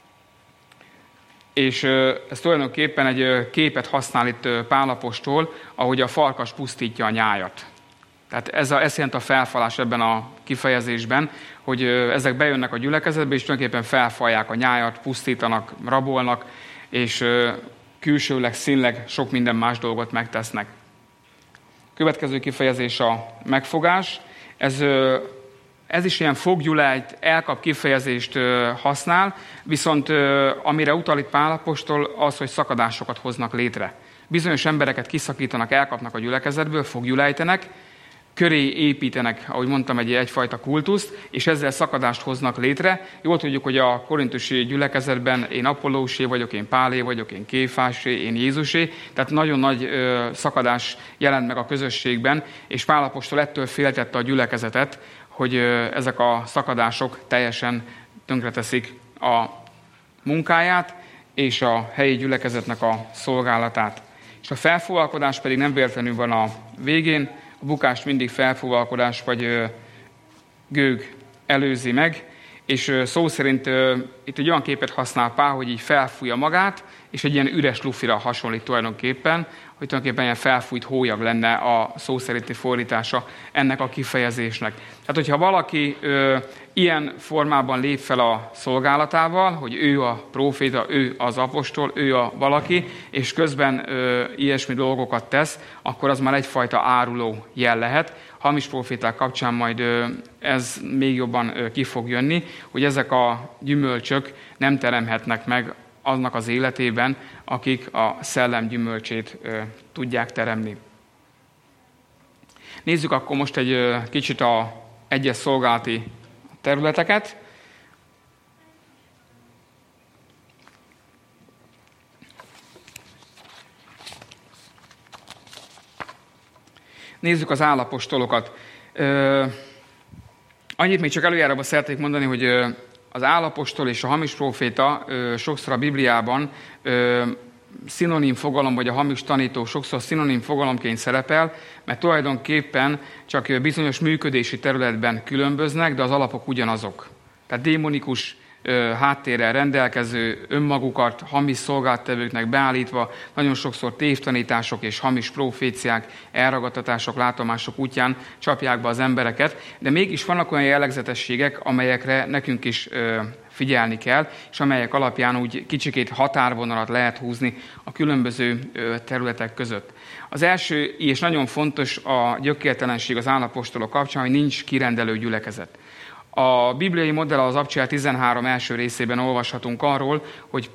És ez tulajdonképpen egy képet használ itt Pál apostol, ahogy a farkas pusztítja a nyájat. Tehát ez jelent a felfalás ebben a kifejezésben, hogy ezek bejönnek a gyülekezetbe, és tulajdonképpen felfalják a nyájat, pusztítanak, rabolnak, és külsőleg, színleg sok minden más dolgot megtesznek. Következő kifejezés a megfogás. Ez is ilyen foggyulejt, elkap kifejezést használ, viszont amire utal itt Pál apostol az, hogy szakadásokat hoznak létre. Bizonyos embereket kiszakítanak, elkapnak a gyülekezetből, foggyulejtenek, köré építenek, ahogy mondtam, egyfajta kultuszt, és ezzel szakadást hoznak létre. Jól tudjuk, hogy a korintusi gyülekezetben én Apollósé vagyok, én Pálé vagyok, én Kéfásé, én Jézusé, tehát nagyon nagy szakadás jelent meg a közösségben, és Pál apostol ettől féltette a gyülekezetet, hogy ezek a szakadások teljesen tönkreteszik a munkáját és a helyi gyülekezetnek a szolgálatát. És a felfúvalkodás pedig nem véletlenül van a végén, a bukást mindig felfúvalkodás vagy gőg előzi meg, és szó szerint itt egy olyan képet használ Pál, hogy így felfújja magát, és egy ilyen üres lufira hasonlít tulajdonképpen, hogy tulajdonképpen ilyen felfújt hólyag lenne a szó szerinti fordítása ennek a kifejezésnek. Tehát, hogyha valaki ilyen formában lép fel a szolgálatával, hogy ő a próféta, ő az apostol, ő a valaki, és közben ilyesmi dolgokat tesz, akkor az már egyfajta áruló jel lehet. Hamis próféták kapcsán majd ez még jobban ki fog jönni, hogy ezek a gyümölcsök nem teremhetnek meg aznak az életében, akik a szellem gyümölcsét tudják teremni. Nézzük akkor most egy kicsit az egyes szolgálati területeket. Nézzük az állapostolokat. Annyit még csak előjáróban szeretnék mondani, hogy az állapostol és a hamis próféta sokszor a Bibliában szinonim fogalom, vagy a hamis tanító sokszor szinonim fogalomként szerepel, mert tulajdonképpen csak bizonyos működési területben különböznek, de az alapok ugyanazok. Tehát démonikus háttérrel rendelkező, önmagukat hamis szolgálttevőknek beállítva, nagyon sokszor tévtanítások és hamis proféciák, elragadtatások, látomások útján csapják be az embereket, de mégis vannak olyan jellegzetességek, amelyekre nekünk is figyelni kell, és amelyek alapján úgy kicsikét határvonalat lehet húzni a különböző területek között. Az első, és nagyon fontos a gyökértelenség az állapostolok kapcsán, hogy nincs kirendelő gyülekezet. A bibliai modell az Apostolok 13 első részében olvashatunk arról, hogy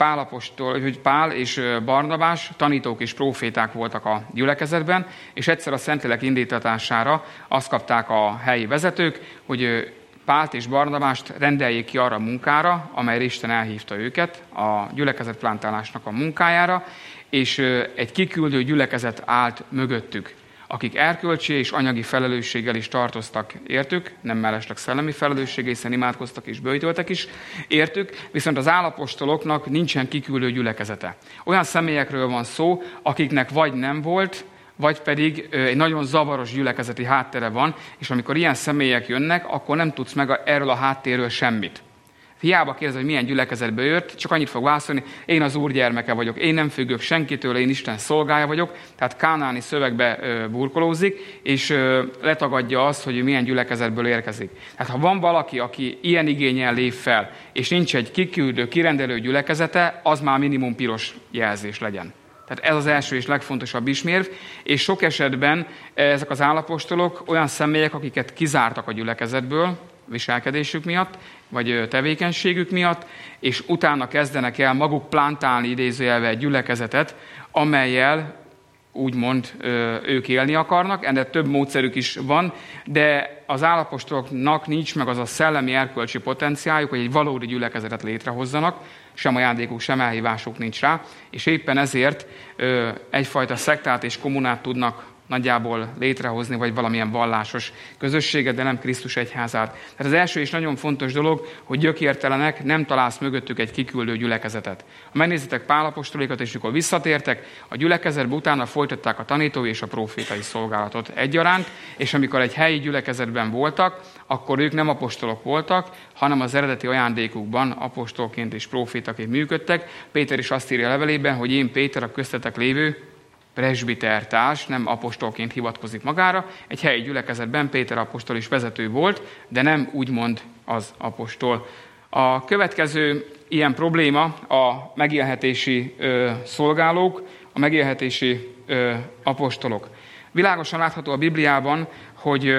Pál és Barnabás tanítók és próféták voltak a gyülekezetben, és egyszer a Szentlélek indítatására azt kapták a helyi vezetők, hogy Pált és Barnabást rendeljék ki arra a munkára, amelyre Isten elhívta őket, a gyülekezetplántálásnak a munkájára, és egy kiküldő gyülekezet állt mögöttük, akik erkölcsi és anyagi felelősséggel is tartoztak értük, nem mellesleg szellemi felelősséggel, hiszen imádkoztak és böjtöltek is értük, viszont az állapostoloknak nincsen kiküldő gyülekezete. Olyan személyekről van szó, akiknek vagy nem volt, vagy pedig egy nagyon zavaros gyülekezeti háttere van, és amikor ilyen személyek jönnek, akkor nem tudsz meg erről a háttérről semmit. Hiába kérdez, hogy milyen gyülekezetbe jött, csak annyit fog válaszolni, én az Úr gyermeke vagyok, én nem függök senkitől, én Isten szolgája vagyok, tehát kánaáni szövegbe burkolózik, és letagadja azt, hogy milyen gyülekezetből érkezik. Tehát ha van valaki, aki ilyen igénnyel lép fel, és nincs egy kiküldő, kirendelő gyülekezete, az már minimum piros jelzés legyen. Tehát ez az első és legfontosabb ismérv, és sok esetben ezek az állapostolok olyan személyek, akiket kizártak a gyülekezetből, viselkedésük miatt, vagy tevékenységük miatt, és utána kezdenek el maguk plántálni idézőjelve egy gyülekezetet, amellyel úgymond ők élni akarnak, ennek több módszerük is van, de az állapostoloknak nincs meg az a szellemi erkölcsi potenciáljuk, hogy egy valódi gyülekezetet létrehozzanak, sem ajándékuk, sem elhívásuk nincs rá, és éppen ezért egyfajta szektát és kommunát tudnak nagyjából létrehozni, vagy valamilyen vallásos közösséget, de nem Krisztus egyházát. Tehát az első és nagyon fontos dolog, hogy gyökértelenek, nem találsz mögöttük egy kiküldő gyülekezetet. Ha megnézitek Pál apostolékat, és mikor visszatértek, a gyülekezetbe utána folytatták a tanítói és a prófétai szolgálatot egyaránt, és amikor egy helyi gyülekezetben voltak, akkor ők nem apostolok voltak, hanem az eredeti ajándékukban apostolként és prófétaként működtek. Péter is azt írja a levelében, hogy én Péter a köztetek lévő presbitertárs, nem apostolként hivatkozik magára. Egy helyi gyülekezetben Péter apostol is vezető volt, de nem úgymond az apostol. A következő ilyen probléma a megélhetési szolgálók, a megélhetési apostolok. Világosan látható a Bibliában, hogy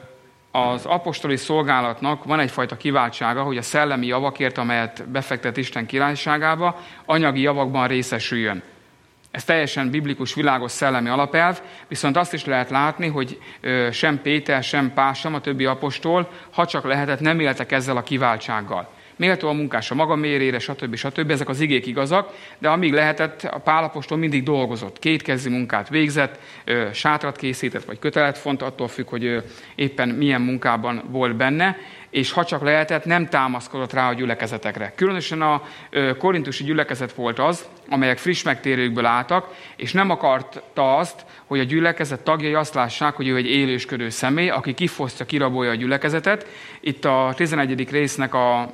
az apostoli szolgálatnak van egyfajta kiváltsága, hogy a szellemi javakért, amelyet befektet Isten királyságába, anyagi javakban részesüljön. Ez teljesen biblikus, világos szellemi alapelv, viszont azt is lehet látni, hogy sem Péter, sem Pál, sem a többi apostol, ha csak lehetett, nem éltek ezzel a kiváltsággal. méltó a munkás a maga mérére, stb. Ezek az igék igazak, de amíg lehetett, a Pál apostol mindig dolgozott. Kétkezi munkát végzett, sátrat készített, vagy kötelet font, attól függ, hogy éppen milyen munkában volt benne, és ha csak lehetett, nem támaszkodott rá a gyülekezetekre. Különösen a korintusi gyülekezet volt az, amelyek friss megtérőkből álltak, és nem akarta azt, hogy a gyülekezet tagjai azt lássák, hogy ő egy élősködő személy, aki kifosztja, kirabolja a gyülekezetet. Itt a 11. résznek a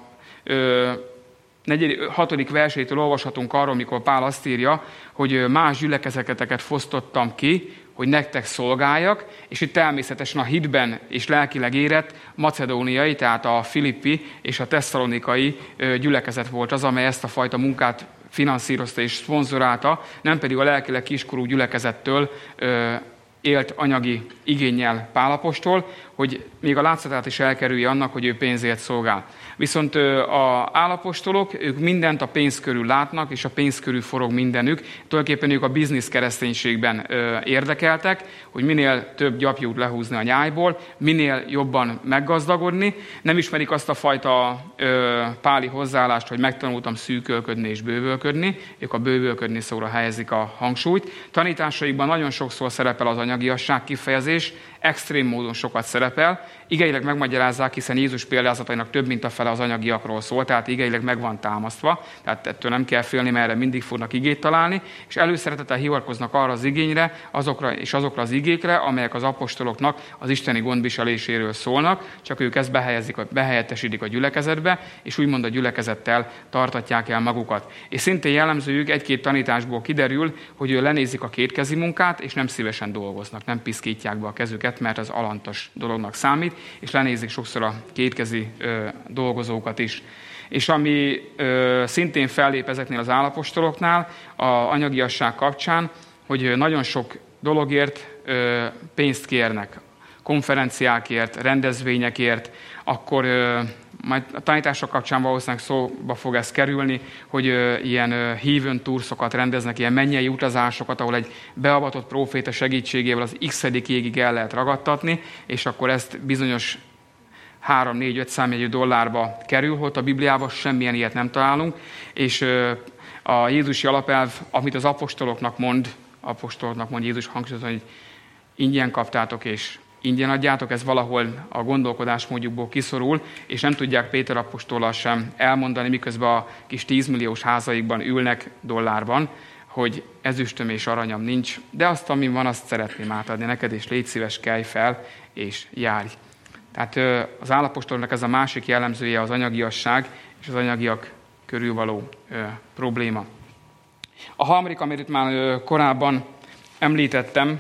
6. versétől olvashatunk arról, mikor Pál azt írja, hogy más gyülekezeteket fosztottam ki, hogy nektek szolgáljak, és itt természetesen a hitben és lelkileg érett macedóniai, tehát a filippi és a tesszalonikai gyülekezet volt az, amely ezt a fajta munkát finanszírozta és szponzorálta, nem pedig a lelkileg kiskorú gyülekezettől élt anyagi igénnyel Pál apostol, hogy még a látszatát is elkerülje annak, hogy ő pénzért szolgál. Viszont az álapostolok, ők mindent a pénz körül látnak, és a pénz körül forog mindenük. Tulajdonképpen ők a biznisz kereszténységben érdekeltek, hogy minél több gyapjút lehúzni a nyájból, minél jobban meggazdagodni. Nem ismerik azt a fajta páli hozzáállást, hogy megtanultam szűkölködni és bővölködni. Ők a bővölködni szóra helyezik a hangsúlyt. Tanításaikban nagyon sokszor szerepel az anyagiasság kifejezés, extrém módon sokat szerepel. Igeileg megmagyarázzák, hiszen Jézus példázatainak több mint a fele az anyagiakról szól, tehát igeileg meg van támasztva, tehát ettől nem kell félni, mert erre mindig fognak igét találni, és előszeretettel hivatkoznak arra az igényre, azokra az igékre, amelyek az apostoloknak az isteni gondviseléséről szólnak, csak ők ezt behelyettesítik a gyülekezetbe, és úgymond a gyülekezettel tartatják el magukat. És szintén jellemzőjük egy-két tanításból kiderül, hogy lenézik a kétkezi munkát, és nem szívesen dolgoznak, nem piszkítják be a kezüket, mert az alantas dolognak számít, és lenézik sokszor a kétkezi dolgozókat is. És ami szintén fellép ezeknél az álapostoloknál, az anyagiasság kapcsán, hogy nagyon sok dologért pénzt kérnek, konferenciákért, rendezvényekért, akkor majd a tanítások kapcsán valószínűleg szóba fog ez kerülni, hogy ilyen hívőn túrszokat rendeznek, ilyen mennyei utazásokat, ahol egy beavatott próféta segítségével az x-edik égig el lehet ragadtatni, és akkor ezt bizonyos 3-4-5 számjegyű dollárba kerül, hogy a Bibliában semmilyen ilyet nem találunk, és a jézusi alapelv, amit az apostoloknak mond Jézus hangsúlyozza, hogy ingyen kaptátok és ingyen adjátok, ez valahol a gondolkodásmódjukból kiszorul, és nem tudják Péter apostollal sem elmondani, miközben a kis 10 milliós házaikban ülnek dollárban, hogy ezüstöm és aranyam nincs, de azt, ami van, azt szeretném átadni neked, és légy szíves, kelj fel, és járj. Tehát az álapostolnak ez a másik jellemzője az anyagiasság és az anyagiak körül való probléma. A harmadik, amit már korábban említettem,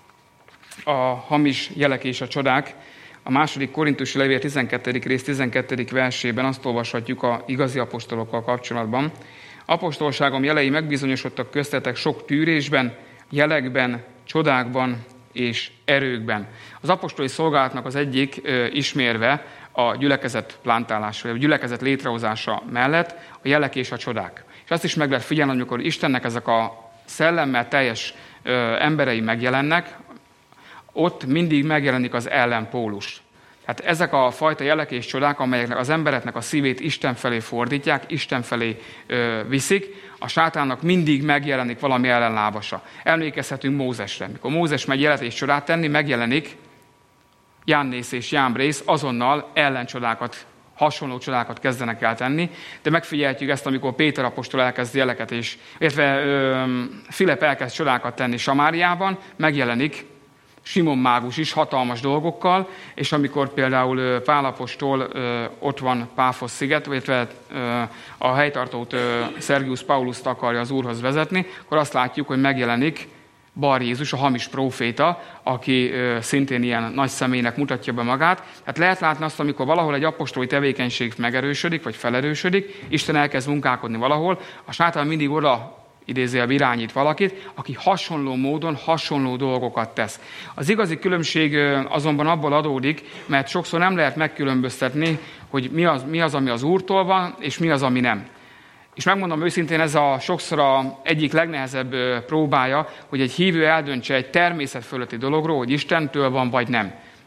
a hamis jelek és a csodák. A második korintusi levél 12. rész 12. versében azt olvashatjuk az igazi apostolokkal kapcsolatban. Apostolságom jelei megbizonyosodtak köztetek sok tűrésben, jelekben, csodákban és erőkben. Az apostoli szolgálatnak az egyik ismérve a gyülekezet plántálása, a gyülekezet létrehozása mellett a jelek és a csodák. És azt is meg lehet figyelni, amikor Istennek ezek a szellemmel teljes emberei megjelennek, ott mindig megjelenik az ellenpólus. Tehát ezek a fajta jelek és csodák, amelyeknek az embereknek a szívét Isten felé fordítják, Isten felé viszik, a sátánnak mindig megjelenik valami ellenlábasa. Emlékezhetünk Mózesre. Mikor Mózes megy jelet és csodát tenni, megjelenik Jannész és Jámbrész, azonnal ellencsodákat, hasonló csodákat kezdenek el tenni, de megfigyelhetjük ezt, amikor Péter apostol elkezd jeleket, illetve Filip elkezd csodákat tenni Samáriában, megjelenik Simon mágus is hatalmas dolgokkal, és amikor például Pál apostol ott van Páfosz sziget, illetve a helytartót Szergius Paulust akarja az Úrhoz vezetni, akkor azt látjuk, hogy megjelenik Bar Jézus, a hamis próféta, aki szintén ilyen nagy személynek mutatja be magát. Tehát lehet látni azt, amikor valahol egy apostoli tevékenység megerősödik, vagy felerősödik, Isten elkezd munkálkodni valahol, a sátán mindig oda idézőjelben irányít valakit, aki hasonló módon hasonló dolgokat tesz. Az igazi különbség azonban abból adódik, mert sokszor nem lehet megkülönböztetni, hogy mi az, ami az Úrtól van, és mi az, ami nem. És megmondom őszintén, ez sokszor egyik legnehezebb próbája, hogy egy hívő eldöntse egy természet fölötti dologról, hogy Istentől van, vagy nem.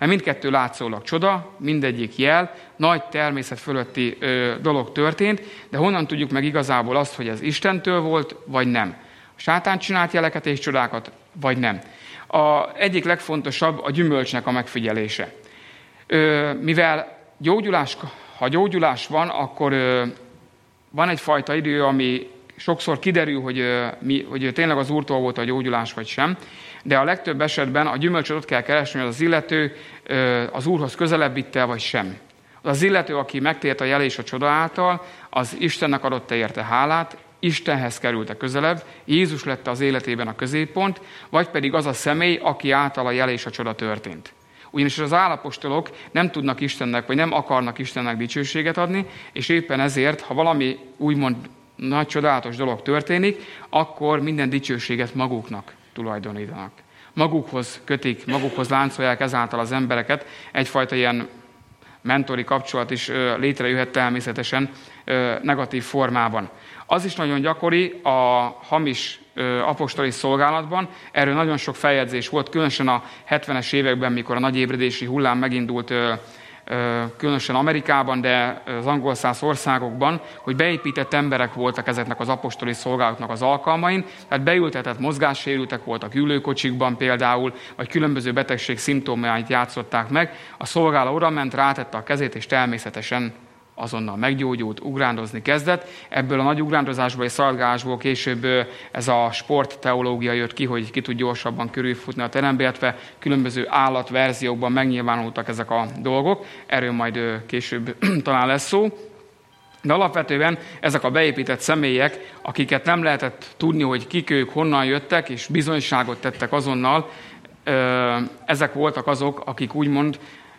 mert mindkettő látszólag csoda, mindegyik jel, nagy természet fölötti dolog történt, de honnan tudjuk meg igazából azt, hogy ez Istentől volt, vagy nem? A sátán csinált jeleket és csodákat, vagy nem? Egyik legfontosabb a gyümölcsnek a megfigyelése. Mivel ha gyógyulás van, akkor van egyfajta idő, ami sokszor kiderül, hogy tényleg az Úrtól volt a gyógyulás, vagy sem, de a legtöbb esetben a gyümölcsöt ott kell keresni, hogy az illető az Úrhoz közelebb vitte, vagy sem. Az illető, aki megtért a jel és a csoda által, az Istennek adott érte hálát, Istenhez került közelebb, Jézus lett az életében a középpont, vagy pedig az a személy, aki által a jel és a csoda történt. Ugyanis az apostolok nem tudnak Istennek, vagy nem akarnak Istennek dicsőséget adni, és éppen ezért, ha valami úgymond nagy csodálatos dolog történik, akkor minden dicsőséget maguknak tulajdonítanak. Magukhoz kötik, magukhoz láncolják ezáltal az embereket. Egyfajta ilyen mentori kapcsolat is létrejöhet természetesen negatív formában. Az is nagyon gyakori a hamis apostoli szolgálatban. Erről nagyon sok feljegyzés volt, különösen a 70-es években, mikor a nagy ébredési hullám megindult, különösen Amerikában, de az angol száz országokban, hogy beépített emberek voltak ezeknek az apostoli szolgálatnak az alkalmain, tehát beültetett mozgássérültek voltak ülőkocsikban például, vagy különböző betegség szimptomáit játszották meg. A szolgáló oda ment, rátette a kezét, és természetesen azonnal meggyógyult, ugrándozni kezdett. Ebből a nagy ugrándozásból és szaladgálásból később ez a sportteológia jött ki, hogy ki tud gyorsabban körülfutni a terembe, illetve különböző állatverziókban megnyilvánultak ezek a dolgok. Erről majd később talán lesz szó. De alapvetően ezek a beépített személyek, akiket nem lehetett tudni, hogy kik ők, honnan jöttek, és bizonyságot tettek azonnal, ezek voltak azok, akik úgymond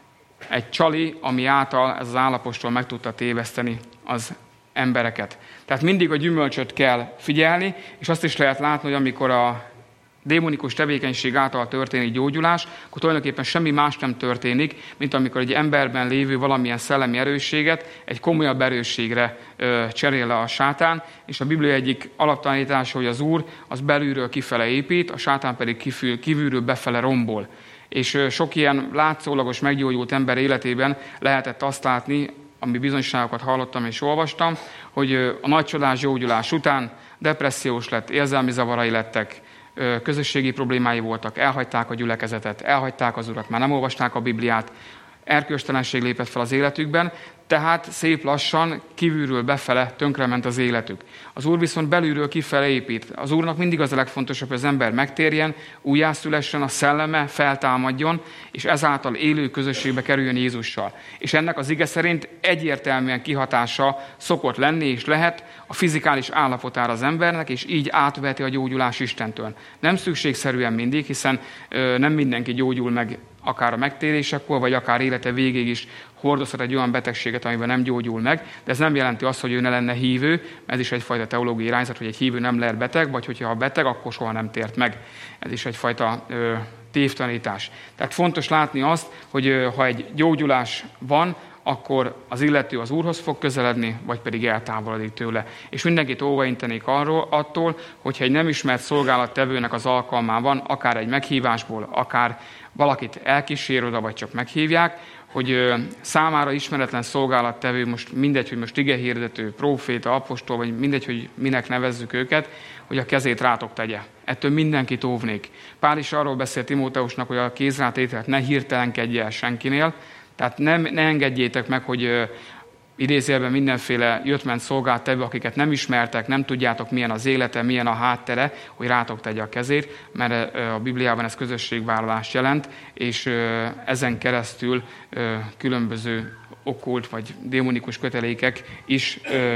egy csali, ami által ez az állapostól meg tudta téveszteni az embereket. Tehát mindig a gyümölcsöt kell figyelni, és azt is lehet látni, hogy amikor a démonikus tevékenység által történik gyógyulás, akkor tulajdonképpen semmi más nem történik, mint amikor egy emberben lévő valamilyen szellemi erősséget egy komolyabb erősségre cserél le a sátán, és a Biblia egyik alaptanítása, hogy az Úr az belülről kifele épít, a sátán pedig kívülről befele rombol. És sok ilyen látszólagos, meggyógyult ember életében lehetett azt látni, ami bizonyságokat hallottam és olvastam, hogy a nagy csodás gyógyulás után depressziós lett, érzelmi zavarai lettek, közösségi problémái voltak, elhagyták a gyülekezetet, elhagyták az Urat, már nem olvasták a Bibliát, erkölcstelenség lépett fel az életükben, tehát szép lassan kívülről befele tönkrement az életük. Az Úr viszont belülről kifele épít. Az Úrnak mindig az a legfontosabb, hogy az ember megtérjen, újjászülessen, a szelleme feltámadjon, és ezáltal élő közösségbe kerüljön Jézussal. És ennek az ige szerint egyértelműen kihatása szokott lenni, és lehet a fizikális állapotára az embernek, és így átveheti a gyógyulás Istentől. Nem szükségszerűen mindig, hiszen nem mindenki gyógyul meg akár a megtérésekor, vagy akár élete végéig is hordozhat egy olyan betegséget, amiben nem gyógyul meg, de ez nem jelenti azt, hogy ő ne lenne hívő, ez is egyfajta teológiai irányzat, hogy egy hívő nem lehet beteg, vagy hogyha beteg, akkor soha nem tért meg. Ez is egyfajta tévtanítás. Tehát fontos látni azt, hogy ha egy gyógyulás van, akkor az illető az Úrhoz fog közeledni, vagy pedig eltávolodik tőle. És mindenkit óvaintenék attól, hogyha egy nem ismert szolgálattevőnek az alkalmában, akár egy meghívásból, akár valakit elkísér oda, vagy csak meghívják, hogy számára ismeretlen szolgálattevő, most mindegy, hogy most igehirdető, próféta, apostol, vagy mindegy, hogy minek nevezzük őket, hogy a kezét rátok tegye. Ettől mindenkit óvnék. Pál is arról beszél Timóteusnak, hogy a kézrátételt ne hirtelenkedje el senkinél, tehát ne engedjétek meg, hogy idézőjelben mindenféle jött-ment szolgálattevő, akiket nem ismertek, nem tudjátok, milyen az élete, milyen a háttere, hogy rátok tegye a kezét, mert a Bibliában ez közösségvállalást jelent, és ezen keresztül különböző okkult vagy démonikus kötelékek is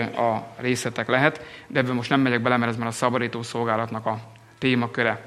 a részletek lehet, de ebben most nem megyek bele, mert ez már a szabadító szolgálatnak a témaköre.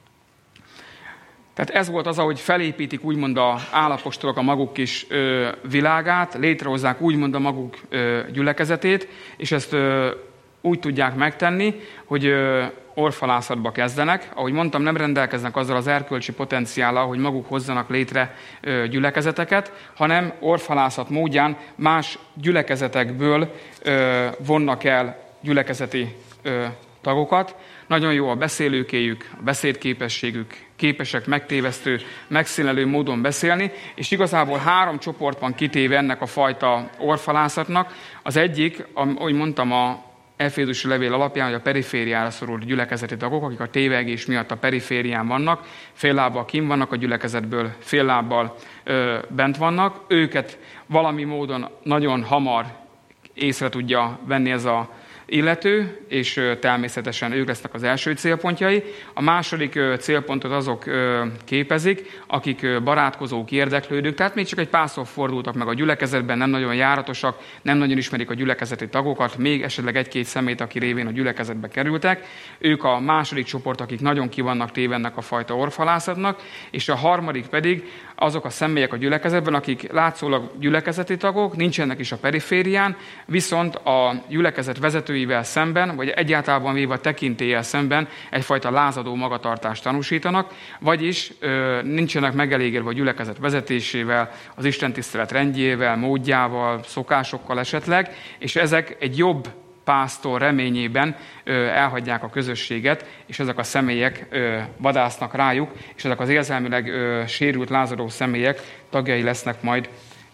Tehát ez volt az, ahogy felépítik úgymond a állapostolok a maguk kis világát, létrehozzák úgymond a maguk gyülekezetét, és ezt úgy tudják megtenni, hogy orfalászatba kezdenek. Ahogy mondtam, nem rendelkeznek azzal az erkölcsi potenciállal, hogy maguk hozzanak létre gyülekezeteket, hanem orfalászat módján más gyülekezetekből vonnak el gyülekezeti tagokat. Nagyon jó a beszélőkéjük, a beszédképességük, képesek megtévesztő, megszínlelő módon beszélni, és igazából 3 csoport van kitéve ennek a fajta orrfalászatnak. Az egyik, ahogy mondtam, a Efézusi levél alapján, hogy a perifériára szorult gyülekezeti tagok, akik a tévegés miatt a periférián vannak, fél lábbal kint vannak a gyülekezetből, fél lábbal bent vannak. Őket valami módon nagyon hamar észre tudja venni ez a illető, és természetesen ők lesznek az első célpontjai. A második célpontot azok képezik, akik barátkozók, érdeklődők, tehát még csak egy párszor fordultak meg a gyülekezetben, nem nagyon járatosak, nem nagyon ismerik a gyülekezeti tagokat, még esetleg 1-2 szemét, aki révén a gyülekezetbe kerültek. Ők a második csoport, akik nagyon ki vannak téve ennek a fajta orrfalászatnak, és a harmadik pedig azok a személyek a gyülekezetben, akik látszólag gyülekezeti tagok, nincsenek is a periférián, viszont a gyülekezet vezetőivel szemben, vagy egyáltalán véve a tekintéllyel szemben egyfajta lázadó magatartást tanúsítanak, vagyis nincsenek megelégedve a gyülekezet vezetésével, az istentisztelet rendjével, módjával, szokásokkal esetleg, és ezek egy jobb pásztor reményében elhagyják a közösséget, és ezek a személyek vadásznak rájuk, és ezek az érzelmileg sérült, lázadó személyek tagjai lesznek majd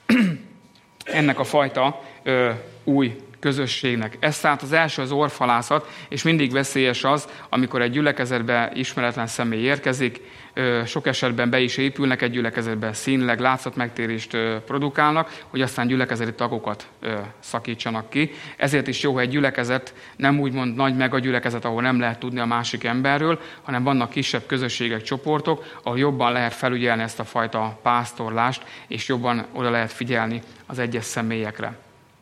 ennek a fajta új közösségnek. Ez tehát az első az orrfalászat, és mindig veszélyes az, amikor egy gyülekezetbe ismeretlen személy érkezik, sok esetben be is épülnek egy gyülekezetbe, színleg látszatmegtérést produkálnak, hogy aztán gyülekezeti tagokat szakítsanak ki. Ezért is jó, hogy egy gyülekezet nem úgymond nagy megagyülekezet, ahol nem lehet tudni a másik emberről, hanem vannak kisebb közösségek, csoportok, ahol jobban lehet felügyelni ezt a fajta pásztorlást, és jobban oda lehet figyelni az egyes személyekre.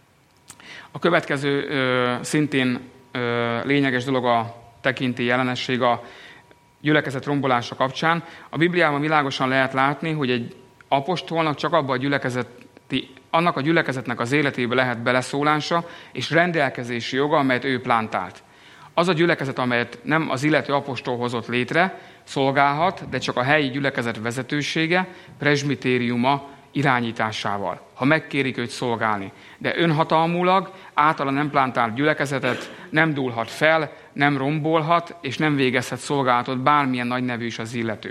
A következő szintén lényeges dolog a tekintély jelenesség a gyülekezet rombolása kapcsán. A Bibliában világosan lehet látni, hogy egy apostolnak csak abban annak a gyülekezetnek az életébe lehet beleszólása és rendelkezési joga, amelyet ő plántált. Az a gyülekezet, amelyet nem az illető apostol hozott létre, szolgálhat, de csak a helyi gyülekezet vezetősége, presbitériuma irányításával, ha megkérik őt szolgálni. De önhatalmulag általa nem plántált gyülekezetet nem dúlhat fel, nem rombolhat, és nem végezhet szolgálatot, bármilyen nagy nevű is az illető.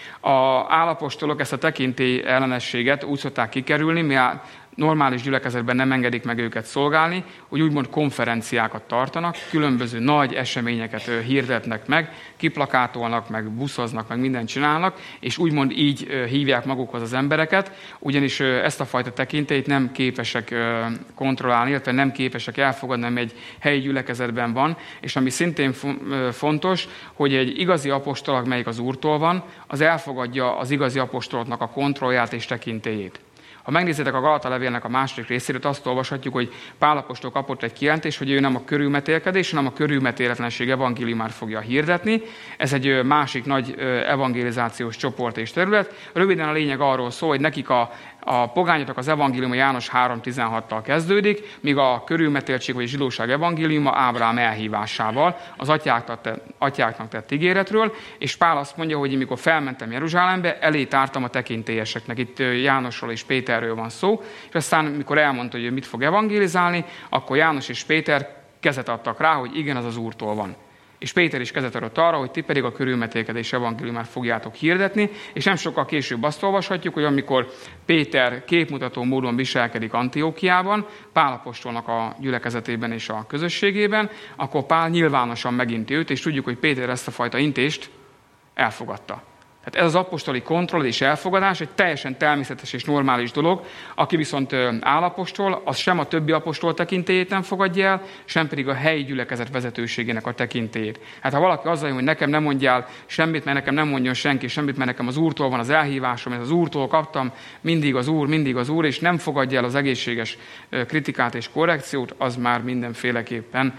A állapostolok ezt a tekintély ellenességet úgy szokták kikerülni, mivel normális gyülekezetben nem engedik meg őket szolgálni, hogy úgymond konferenciákat tartanak, különböző nagy eseményeket hirdetnek meg, kiplakátolnak, meg buszoznak, meg mindent csinálnak, és úgymond így hívják magukhoz az embereket, ugyanis ezt a fajta tekintélyt nem képesek kontrollálni, illetve nem képesek elfogadni, ami egy helyi gyülekezetben van, és ami szintén fontos, hogy egy igazi apostol, amelyik az Úrtól van, az elfogadja az igazi apostoloknak a kontrollját és tekintélyét. Ha megnézitek a Galata levélnek a második részét, azt olvashatjuk, hogy Pál apostol kapott egy kijelentést, hogy ő nem a körülmetélkedés, hanem a körülmetéletlenség evangéliumát fogja hirdetni. Ez egy másik nagy evangelizációs csoport és terület. Röviden a lényeg arról szól, hogy nekik a pogányoknak az evangéliuma János 3.16-tal kezdődik, míg a körülmetéltség vagy zsidóság evangéliuma Ábrahám elhívásával, az atyáknak tett ígéretről, és Pál azt mondja, hogy mikor felmentem Jeruzsálembe, elé tártam a tekintélyeseknek. Itt Jánosról és Péterről van szó, és aztán, mikor elmondta, hogy mit fog evangélizálni, akkor János és Péter kezet adtak rá, hogy igen, az az Úrtól van. És Péter is kezet adott arra, hogy ti pedig a körülmetélkedés evangéliumát fogjátok hirdetni, és nem sokkal később azt olvashatjuk, hogy amikor Péter képmutató módon viselkedik Antiókiában, Pál apostolnak a gyülekezetében és a közösségében, akkor Pál nyilvánosan meginti őt, és tudjuk, hogy Péter ezt a fajta intést elfogadta. Tehát ez az apostoli kontroll és elfogadás egy teljesen természetes és normális dolog. Aki viszont állapostol, az sem a többi apostol tekintélyét nem fogadja el, sem pedig a helyi gyülekezet vezetőségének a tekintélyét. Hát ha valaki azzal, hogy nekem nem mondjál semmit, mert nekem nem mondjon senki semmit, mert nekem az Úrtól van az elhívásom, mert az Úrtól kaptam, mindig az Úr, és nem fogadja el az egészséges kritikát és korrekciót, az már mindenféleképpen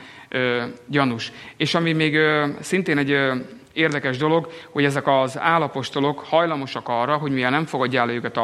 gyanús. És ami még szintén egy érdekes dolog, hogy ezek az állapostolok hajlamosak arra, hogy mivel nem fogadja el őket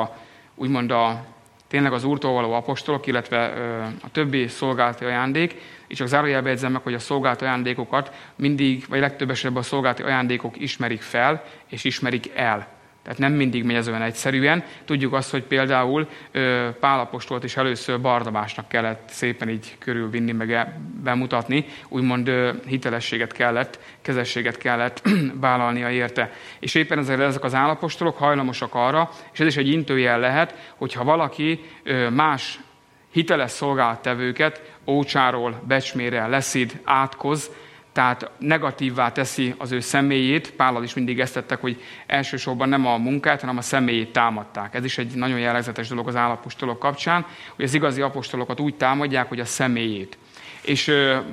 tényleg az Úrtól való apostolok, illetve a többi szolgálati ajándék, és csak zárójelbe jegyzem meg, hogy a szolgálati ajándékokat mindig, vagy legtöbb esetben a szolgálati ajándékok ismerik fel, és ismerik el. Tehát nem mindig megy ez olyan egyszerűen. Tudjuk azt, hogy például Pál apostolt is először Barnabásnak kellett szépen így körülvinni, meg bemutatni, úgymond hitelességet kellett, kezességet kellett vállalnia érte. És éppen ezek az állapostolok hajlamosak arra, és ez is egy intőjel lehet, hogyha valaki más hiteles szolgálattevőket ócsárol, becsmérel, leszid, átkoz, tehát negatívvá teszi az ő személyét. Pállal is mindig ezt tettek, hogy elsősorban nem a munkát, hanem a személyét támadták. Ez is egy nagyon jellegzetes dolog az állapostolok kapcsán, hogy az igazi apostolokat úgy támadják, hogy a személyét. És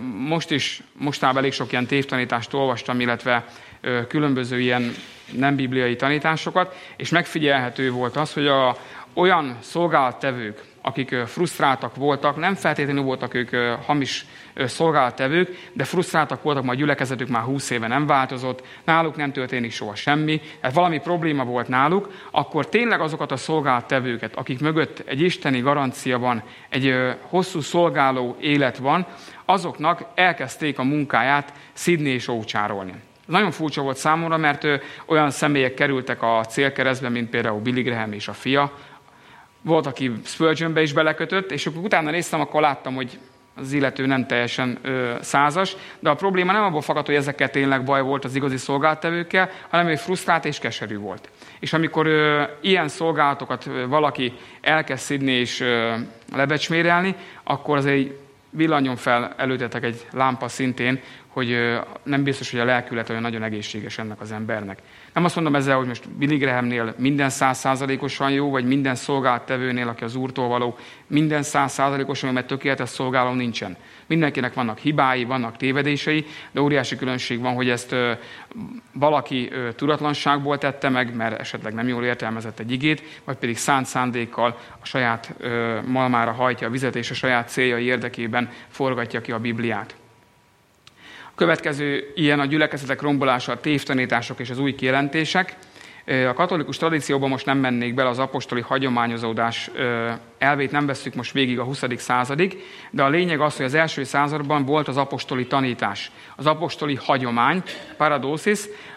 mostában elég sok ilyen tévtanítást olvastam, illetve különböző ilyen nem bibliai tanításokat, és megfigyelhető volt az, hogy olyan szolgálattevők, akik frusztráltak voltak, nem feltétlenül voltak ők hamis szolgálattevők, de frusztráltak voltak, majd gyülekezetük már 20 éve nem változott, náluk nem történik soha semmi, tehát valami probléma volt náluk, akkor tényleg azokat a szolgálattevőket, akik mögött egy isteni garancia van, egy hosszú szolgáló élet van, azoknak elkezdték a munkáját szidni és ócsárolni. Nagyon furcsa volt számomra, mert olyan személyek kerültek a célkeresztbe, mint például Billy Graham és a fia. Volt, aki Spurgeonbe is belekötött, és akkor utána néztem, akkor láttam, hogy az illető nem teljesen százas, de a probléma nem abból fakad, hogy ezekkel tényleg baj volt az igazi szolgálattevőkkel, hanem hogy frusztrált és keserű volt. És amikor ilyen szolgálatokat valaki elkezd szidni és lebecsmérelni, akkor azért villanjon fel előttetek egy lámpa szintén, hogy nem biztos, hogy a lelkület olyan nagyon egészséges ennek az embernek. Nem azt mondom ezzel, hogy most Billy Grahamnél minden 100%-osan jó, vagy minden szolgálattevőnél, aki az Úrtól való, minden 100%-osan jó, mert tökéletes szolgáló nincsen. Mindenkinek vannak hibái, vannak tévedései, de óriási különbség van, hogy ezt valaki tudatlanságból tette meg, mert esetleg nem jól értelmezett egy igét, vagy pedig szánt szándékkal a saját malmára hajtja a vizet, és a saját céljai érdekében forgatja ki a Bibliát. A következő ilyen a gyülekezetek rombolása, a tévtanítások és az új kijelentések. A katolikus tradícióban most nem mennék bele, az apostoli hagyományozódás elvét nem vesszük most végig a 20. századig, de a lényeg az, hogy az első században volt az apostoli tanítás, az apostoli hagyomány, paradosis.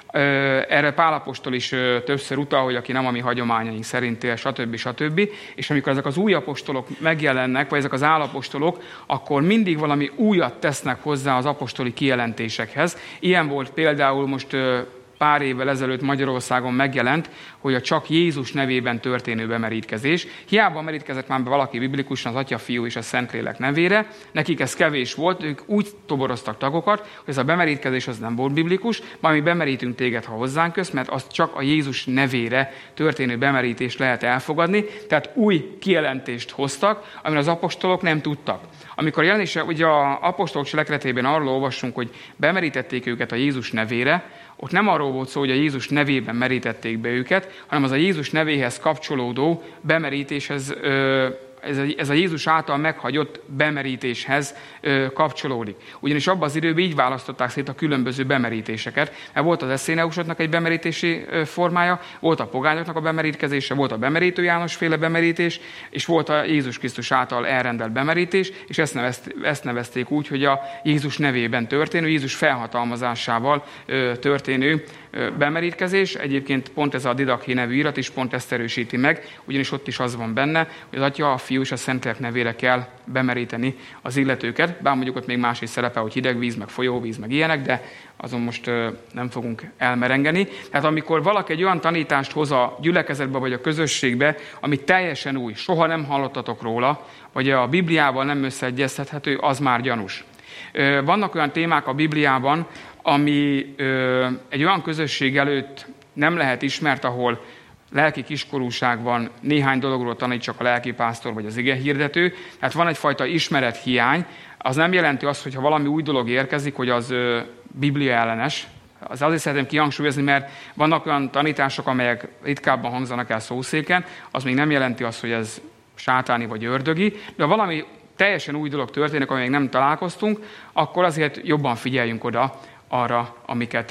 Erre Pál apostol is többször utal, hogy aki nem a mi hagyományaink szerint él, stb. És amikor ezek az új apostolok megjelennek, vagy ezek az álapostolok, akkor mindig valami újat tesznek hozzá az apostoli kijelentésekhez. Ilyen volt például most pár évvel ezelőtt Magyarországon megjelent, hogy a csak Jézus nevében történő bemerítkezés. Hiába merítkezett már be valaki biblikusan az Atya, Fiú és a Szentlélek nevére, nekik ez kevés volt, ők úgy toboroztak tagokat, hogy ez a bemerítkezés az nem volt biblikus, majd mi bemerítünk téged, ha hozzánk jössz, mert azt csak a Jézus nevére történő bemerítést lehet elfogadni, tehát új kijelentést hoztak, amire az apostolok nem tudtak. Amikor jelenése, ugye az apostolok cselekedetében arról olvassunk, hogy bemerítették őket a Jézus nevére, ott nem arról volt szó, hogy a Jézus nevében merítették be őket, hanem az a Jézus nevéhez kapcsolódó bemerítéshez, ez a Jézus által meghagyott bemerítéshez kapcsolódik. Ugyanis abban az időben így választották szét a különböző bemerítéseket. Mert volt az Eszéneusoknak egy bemerítési formája, volt a pogányoknak a bemerítkezése, volt a bemerítő János féle bemerítés, és volt a Jézus Krisztus által elrendelt bemerítés, és ezt nevezték úgy, hogy a Jézus nevében történő, Jézus felhatalmazásával történő bemerítkezés. Egyébként pont ez a Didaché nevű írat is pont ezt erősíti meg, ugyanis ott is az van benne, hogy az Atya, a Fiú és a Szentlélek nevére kell bemeríteni az illetőket. Bár mondjuk ott még más is szerepel, hogy hideg víz, meg folyóvíz, meg ilyenek, de azon most nem fogunk elmerengeni. Tehát amikor valaki egy olyan tanítást hoz a gyülekezetbe vagy a közösségbe, ami teljesen új, soha nem hallottatok róla, vagy a Bibliával nem összeegyeztethető, az már gyanús. Vannak olyan témák a Bibliában, ami egy olyan közösség előtt nem lehet ismert, ahol lelki kiskorúság van, néhány dologról tanít csak a lelkipásztor vagy az igehirdető, tehát van egyfajta ismerethiány. Az nem jelenti azt, hogy ha valami új dolog érkezik, hogy az Biblia ellenes. Azért szeretném kihangsúlyozni, mert vannak olyan tanítások, amelyek ritkábban hangzanak el szószéken, az még nem jelenti azt, hogy ez sátáni vagy ördögi, de ha valami teljesen új dolog történik, amelyek nem találkoztunk, akkor azért jobban figyeljünk oda arra, amiket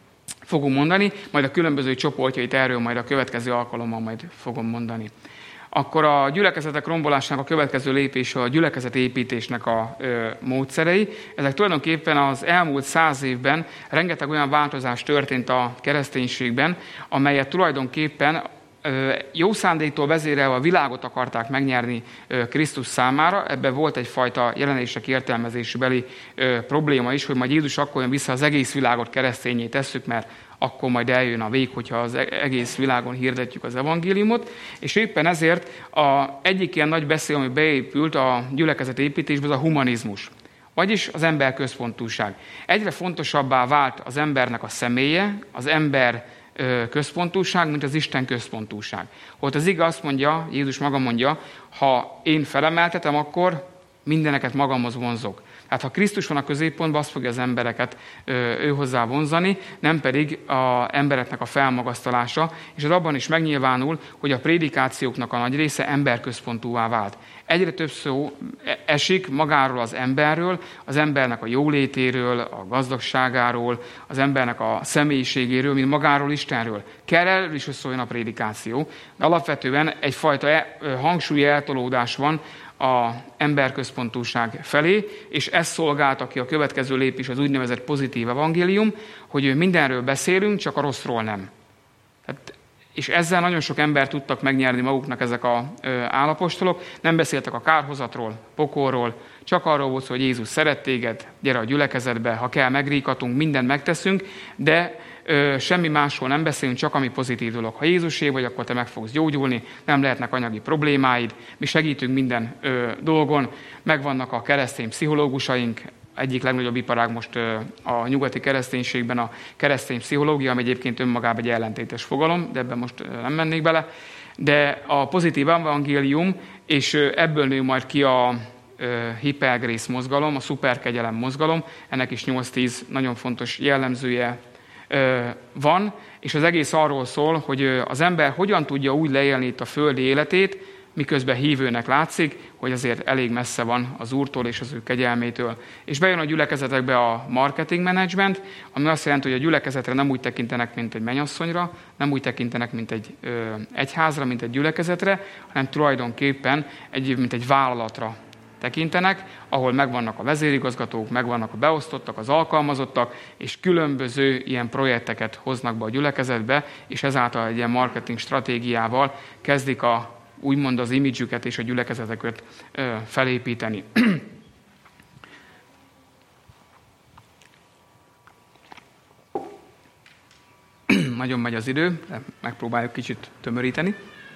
fogom mondani, majd a különböző csoportjait erről majd a következő alkalommal majd fogom mondani. akkor a gyülekezetek rombolásának a következő lépése a gyülekezetépítésnek a módszerei. Ezek tulajdonképpen az elmúlt 100 évben rengeteg olyan változás történt a kereszténységben, amelyet tulajdonképpen jó szándéktól vezérelve a világot akarták megnyerni Krisztus számára. Ebben volt egyfajta jelenések értelmezésbeli probléma is, hogy majd Jézus akkor jön vissza, az egész világot keresztényé tesszük, mert akkor majd eljön a vég, hogyha az egész világon hirdetjük az evangéliumot. És éppen ezért egyik ilyen nagy beszél, ami beépült a gyülekezet építésbe, az a humanizmus. Vagyis az emberközpontúság. Egyre fontosabbá vált az embernek a személye, az ember központúság, mint az Isten központúság. Ott az ige azt mondja, Jézus maga mondja, ha én felemeltetem, akkor mindeneket magamhoz vonzok. Tehát ha Krisztus van a középpontban, azt fogja az embereket ő hozzá vonzani, nem pedig az embereknek a felmagasztalása, és az abban is megnyilvánul, hogy a prédikációknak a nagy része emberközpontúvá vált. Egyre több szó esik magáról az emberről, az embernek a jólétéről, a gazdagságáról, az embernek a személyiségéről, mint magáról Istenről. Kell erről is, hogy szóljon a prédikáció, de alapvetően egyfajta hangsúly eltolódás van az emberközpontúság felé, és ez szolgálta ki a következő lépés, az úgynevezett pozitív evangélium, hogy mindenről beszélünk, csak a rosszról nem. És ezzel nagyon sok embert tudtak megnyerni maguknak ezek az állapostolok. Nem beszéltek a kárhozatról, pokolról, csak arról volt szó, hogy Jézus szeret téged, gyere a gyülekezetbe, ha kell, megríkatunk, mindent megteszünk, de semmi másról nem beszélünk, csak ami pozitív dolog. Ha Jézusé vagy, akkor te meg fogsz gyógyulni, nem lehetnek anyagi problémáid, mi segítünk minden dolgon, megvannak a keresztény pszichológusaink, egyik legnagyobb iparág most a nyugati kereszténységben a keresztény pszichológia, ami egyébként önmagában egy ellentétes fogalom, de ebben most nem mennék bele. De a pozitív evangélium, és ebből nő majd ki a hipergrész mozgalom, a szuperkegyelem mozgalom, ennek is 8-10 nagyon fontos jellemzője van, és az egész arról szól, hogy az ember hogyan tudja úgy leélni itt a földi életét, miközben hívőnek látszik, hogy azért elég messze van az Úrtól és az ő kegyelmétől. És bejön a gyülekezetekbe a marketing management, ami azt jelenti, hogy a gyülekezetre nem úgy tekintenek, mint egy mennyasszonyra, nem úgy tekintenek, mint egy egyházra, mint egy gyülekezetre, hanem tulajdonképpen mint egy vállalatra tekintenek, ahol megvannak a vezérigazgatók, megvannak a beosztottak, az alkalmazottak, és különböző ilyen projekteket hoznak be a gyülekezetbe, és ezáltal egy ilyen marketing stratégiával kezdik úgymond az imidzsüket és a gyülekezeteket felépíteni. Nagyon megy az idő, de megpróbáljuk kicsit tömöríteni.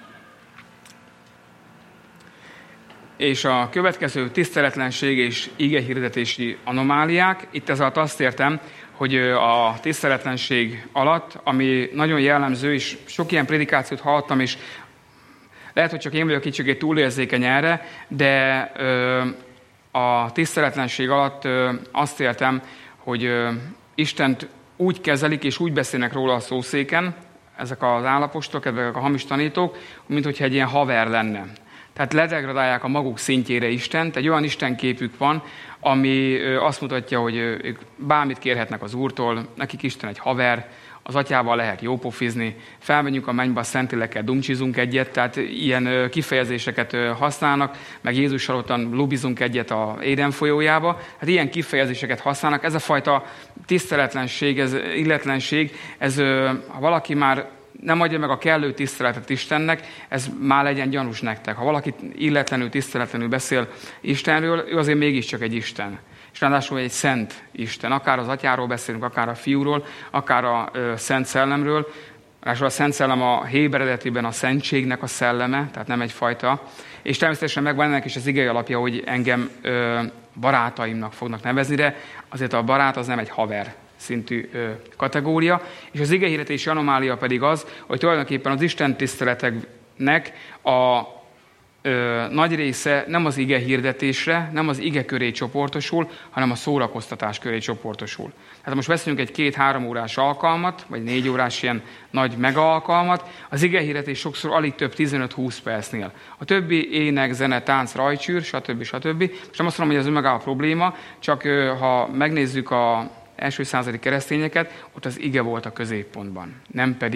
És a következő tiszteletlenség és igehirdetési anomáliák. Itt ezalatt azt értem, hogy a tiszteletlenség alatt, ami nagyon jellemző, és sok ilyen prédikációt hallottam, és lehet, hogy csak én vagyok kicsit túlérzékeny erre, de a tiszteletlenség alatt azt értem, hogy Istent úgy kezelik és úgy beszélnek róla a szószéken, ezek az állapostok, ezek a hamis tanítók, mint hogyha egy ilyen haver lenne. Tehát ledegradálják a maguk szintjére Istent, egy olyan istenképük van, ami azt mutatja, hogy ők bármit kérhetnek az Úrtól, nekik Isten egy haver, az atyával lehet jópofizni, felmegyünk a mennybe, a Szentlélekkel dumcsizunk egyet, tehát ilyen kifejezéseket használnak, meg Jézussal ottan lubizunk egyet a Éden folyójába, hát ilyen kifejezéseket használnak. Ez a fajta tiszteletlenség, ez illetlenség, ez ha valaki már nem adja meg a kellő tiszteletet Istennek, ez már legyen gyanús nektek. Ha valaki illetlenül, tiszteletlenül beszél Istenről, ő azért mégiscsak egy Isten. És ráadásul egy szent Isten. Akár az atyáról beszélünk, akár a fiúról, akár a Szent Szellemről. Ráadásul a Szent Szellem a héber eredetiben a szentségnek a szelleme, tehát nem egyfajta. És természetesen megvan ennek is az igei alapja, hogy engem barátaimnak fognak nevezni, de azért a barát az nem egy haver szintű kategória. És az igehirdetési anomália pedig az, hogy tulajdonképpen az Isten tiszteleteknek a nagy része nem az ige hirdetésre, nem az ige köré csoportosul, hanem a szórakoztatás köré csoportosul. Tehát most veszünk egy 2-3 órás alkalmat, vagy 4 órás ilyen nagy mega alkalmat, az ige hirdetés sokszor alig több 15-20 percnél. A többi ének, zene, tánc, rajcsűr, stb. Most nem azt mondom, hogy ez önmagában a probléma, csak ha megnézzük az első századi keresztényeket, ott az ige volt a középpontban, nem pedig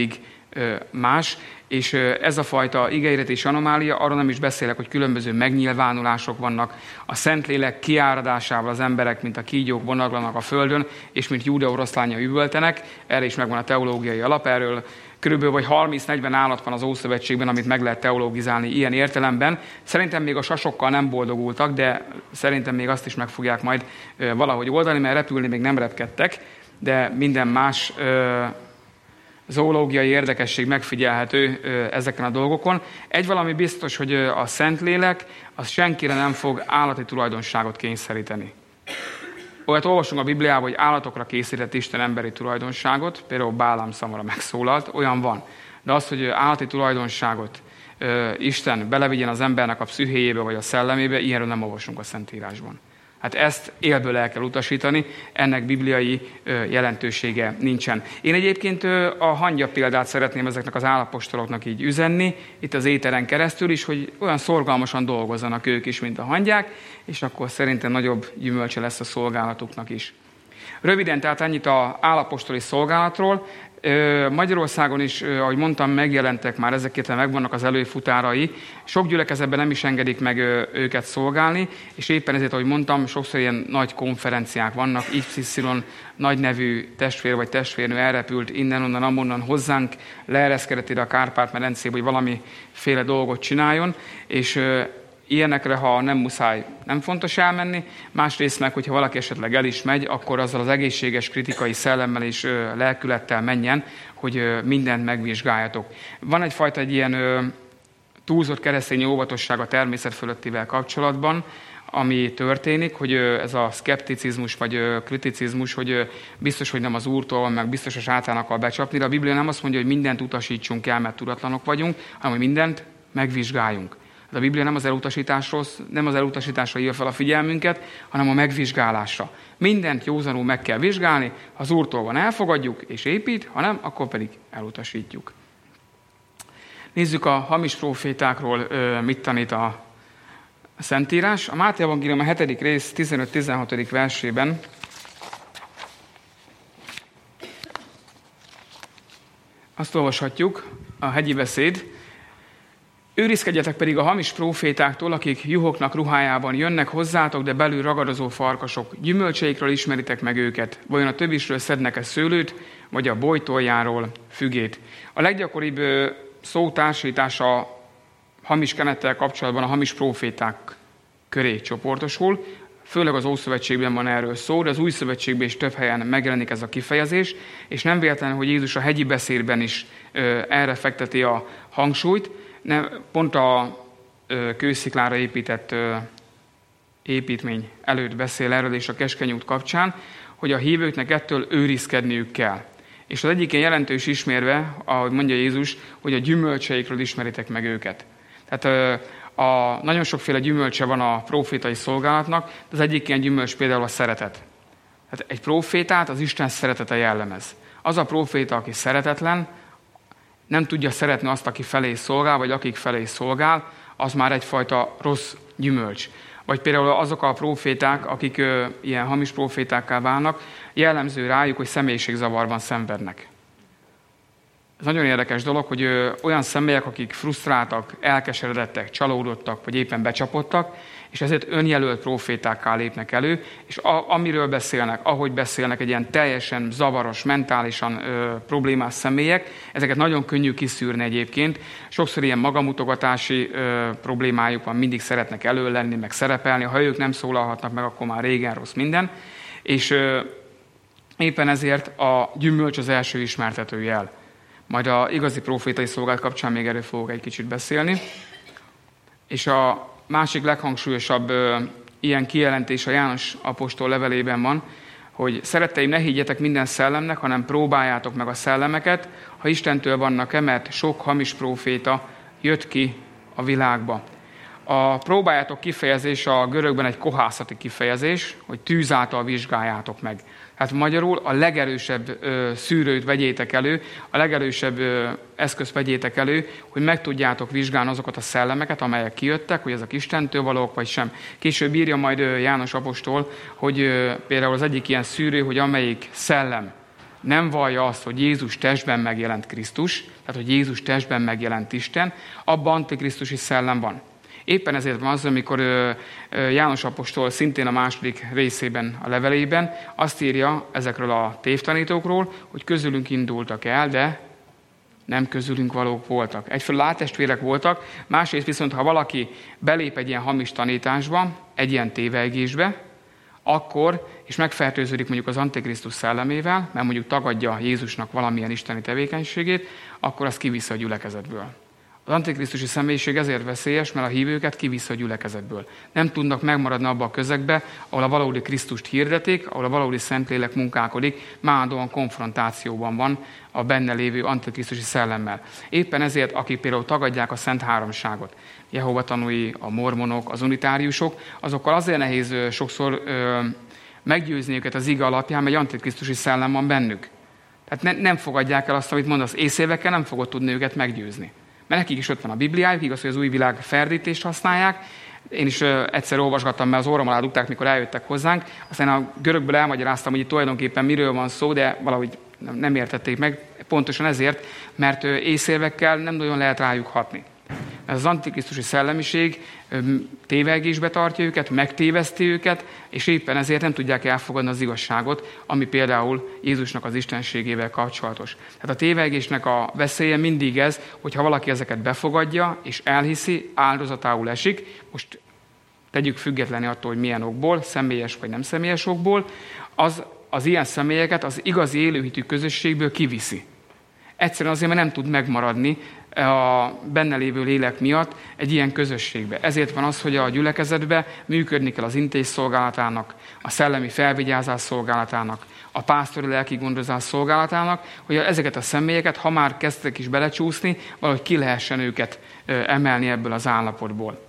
más, és ez a fajta igehirdeti anomália, arra nem is beszélek, hogy különböző megnyilvánulások vannak, a Szentlélek kiáradásával az emberek, mint a kígyók vonaglanak a földön, és mint Júdea oroszlánya üvöltenek, erre is megvan a teológiai alap, erről körülbelül vagy 30-40 állat van az Ószövetségben, amit meg lehet teológizálni ilyen értelemben. Szerintem még a sasokkal nem boldogultak, de szerintem még azt is meg fogják majd valahogy oldani, mert repülni még nem repkedtek, de minden más zoológiai érdekesség megfigyelhető ezeken a dolgokon. Egy valami biztos, hogy a Szentlélek az senkire nem fog állati tulajdonságot kényszeríteni. Olyat olvasunk a Bibliában, hogy állatokra készített Isten emberi tulajdonságot, például Bálám szamara megszólalt, olyan van. De az, hogy állati tulajdonságot Isten belevigyen az embernek a pszichéjébe vagy a szellemébe, ilyenről nem olvasunk a Szentírásban. Hát ezt élből el kell utasítani, ennek bibliai jelentősége nincsen. Én egyébként a hangya példát szeretném ezeknek az állapostoloknak így üzenni, itt az éteren keresztül is, hogy olyan szorgalmasan dolgozzanak ők is, mint a hangyák, és akkor szerintem nagyobb gyümölcse lesz a szolgálatuknak is. Röviden, tehát ennyit az állapostoli szolgálatról. Magyarországon is, ahogy mondtam, megjelentek már ezeket, megvannak az előfutárai. Sok gyülekezetben nem is engedik meg őket szolgálni, és éppen ezért, ahogy mondtam, sokszor ilyen nagy konferenciák vannak, XY nagy nevű testvér vagy testvérnő elrepült innen-onnan, amonnan hozzánk, leereszkedett ide a Kárpát-medencébe, hogy valamiféle dolgot csináljon, és ilyenekre, ha nem muszáj, nem fontos elmenni. Másrészt meg, hogyha valaki esetleg el is megy, akkor azzal az egészséges kritikai szellemmel és lelkülettel menjen, hogy mindent megvizsgáljatok. Van egy ilyen túlzott keresztény óvatosság a természet fölöttivel kapcsolatban, ami történik, hogy ez a szkepticizmus vagy kriticizmus, hogy biztos, hogy nem az Úrtól, meg biztos, hogy sátán akar becsapni, de a Biblia nem azt mondja, hogy mindent utasítsunk el, mert tudatlanok vagyunk, hanem hogy mindent megvizsgáljunk. De a Biblia nem az elutasításra hívja fel a figyelmünket, hanem a megvizsgálásra. Mindent józanul meg kell vizsgálni, ha az Úrtól van, elfogadjuk és épít, ha nem, akkor pedig elutasítjuk. Nézzük a hamis prófétákról, mit tanít a Szentírás. A Máté evangélium a 7. rész 15-16. versében azt olvashatjuk, a hegyi beszéd: őrizkedjetek pedig a hamis prófétáktól, akik juhoknak ruhájában jönnek hozzátok, de belül ragadozó farkasok. Gyümölcseikről ismeritek meg őket. Vajon a többisről szednek-e szőlőt, vagy a bojtoljáról fügét? A leggyakoribb szótársítása hamis kenettel kapcsolatban a hamis próféták köré csoportosul. Főleg az Ószövetségben van erről szó, de az Új Szövetségben is több helyen megjelenik ez a kifejezés, és nem véletlen, hogy Jézus a hegyi beszédben is erre fekteti a hangsúlyt. Pont a kősziklára épített építmény előtt beszél erről, és a Keskeny út kapcsán, hogy a hívőknek ettől őrizkedniük kell. És az egyik ilyen jelentős ismérve, ahogy mondja Jézus, hogy a gyümölcseikről ismeritek meg őket. Tehát nagyon sokféle gyümölcse van a prófétai szolgálatnak, de az egyik ilyen gyümölcs például a szeretet. Tehát egy prófétát az Isten szeretete jellemez. Az a próféta, aki szeretetlen, nem tudja szeretni azt, aki felé szolgál, vagy akik felé szolgál, az már egyfajta rossz gyümölcs. Vagy például azok a próféták, akik ilyen hamis prófétákká válnak, jellemző rájuk, hogy személyiségzavarban szenvednek. Ez nagyon érdekes dolog, hogy olyan személyek, akik frusztráltak, elkeseredettek, csalódottak, vagy éppen becsapottak, és ezért önjelölt prófétákká lépnek elő, és amiről beszélnek, ahogy beszélnek, egy ilyen teljesen zavaros, mentálisan problémás személyek, ezeket nagyon könnyű kiszűrni egyébként. Sokszor ilyen magamutogatási problémájuk van, mindig szeretnek elő lenni, meg szerepelni, ha ők nem szólalhatnak meg, akkor már régen rossz minden. És éppen ezért a gyümölcs az első ismertető jel. Majd a igazi prófétai szolgálat kapcsán még erről fogok egy kicsit beszélni. És a másik leghangsúlyosabb ilyen kijelentés a János apostol levelében van, hogy szeretteim, ne higgyetek minden szellemnek, hanem próbáljátok meg a szellemeket, ha Istentől vannak-e, mert sok hamis próféta jött ki a világba. A próbáljátok kifejezés a görögben egy kohászati kifejezés, hogy tűz által vizsgáljátok meg. Hát magyarul a legerősebb szűrőt vegyétek elő, a legerősebb eszközt vegyétek elő, hogy meg tudjátok vizsgálni azokat a szellemeket, amelyek kijöttek, hogy ezek Istentől valók, vagy sem. Később írja majd János apostol, hogy például az egyik ilyen szűrő, hogy amelyik szellem nem vallja azt, hogy Jézus testben megjelent Krisztus, tehát hogy Jézus testben megjelent Isten, abban antikrisztusi szellem van. Éppen ezért van az, amikor János apostol szintén a második részében, a levelében azt írja ezekről a tévtanítókról, hogy közülünk indultak el, de nem közülünk valók voltak. Egyfelől áltestvérek voltak, másrészt viszont, ha valaki belép egy ilyen hamis tanításba, egy ilyen tévegésbe, akkor, és megfertőződik mondjuk az Antikrisztus szellemével, mert mondjuk tagadja Jézusnak valamilyen isteni tevékenységét, akkor az kiviszi a gyülekezetből. Az antikrisztusi személyiség ezért veszélyes, mert a hívőket kiviszi a gyülekezetből. Nem tudnak megmaradni abba a közegbe, ahol a valódi Krisztust hirdetik, ahol a valódi Szentlélek munkálkodik, állandóan konfrontációban van a benne lévő antikrisztusi szellemmel. Éppen ezért, akik például tagadják a Szent Háromságot, Jehova tanúi, a mormonok, az unitáriusok, azokkal azért nehéz sokszor meggyőzni őket az ige alapján, mert egy antikrisztusi szellem van bennük. Tehát nem fogadják el azt, amit mondasz, észévekkel nem fogod tudni őket meggyőzni. Mert nekik is ott van a Bibliájuk, igaz, hogy az új világ ferdítést használják. Én is egyszer olvasgattam, mert az orrom alá dugták, mikor eljöttek hozzánk. Aztán a görögből elmagyaráztam, hogy itt tulajdonképpen miről van szó, de valahogy nem értették meg. Pontosan ezért, mert észérvekkel nem nagyon lehet rájuk hatni. Ez az antikrisztusi szellemiség tévegésbe tartja őket, megtéveszti őket, és éppen ezért nem tudják elfogadni az igazságot, ami például Jézusnak az istenségével kapcsolatos. Tehát a tévegésnek a veszélye mindig ez, hogyha valaki ezeket befogadja és elhiszi, áldozatául esik, most tegyük függetlenni attól, hogy milyen okból, személyes vagy nem személyes okból, az ilyen személyeket az igazi élőhitű közösségből kiviszi. Egyszerűen azért, mert nem tud megmaradni a benne lévő lélek miatt egy ilyen közösségbe. Ezért van az, hogy a gyülekezetbe működni kell az intézszolgálatának, a szellemi felvigyázás szolgálatának, a pásztori lelki gondozás szolgálatának, hogy ezeket a személyeket, ha már kezdtek is belecsúszni, valahogy ki lehessen őket emelni ebből az állapotból.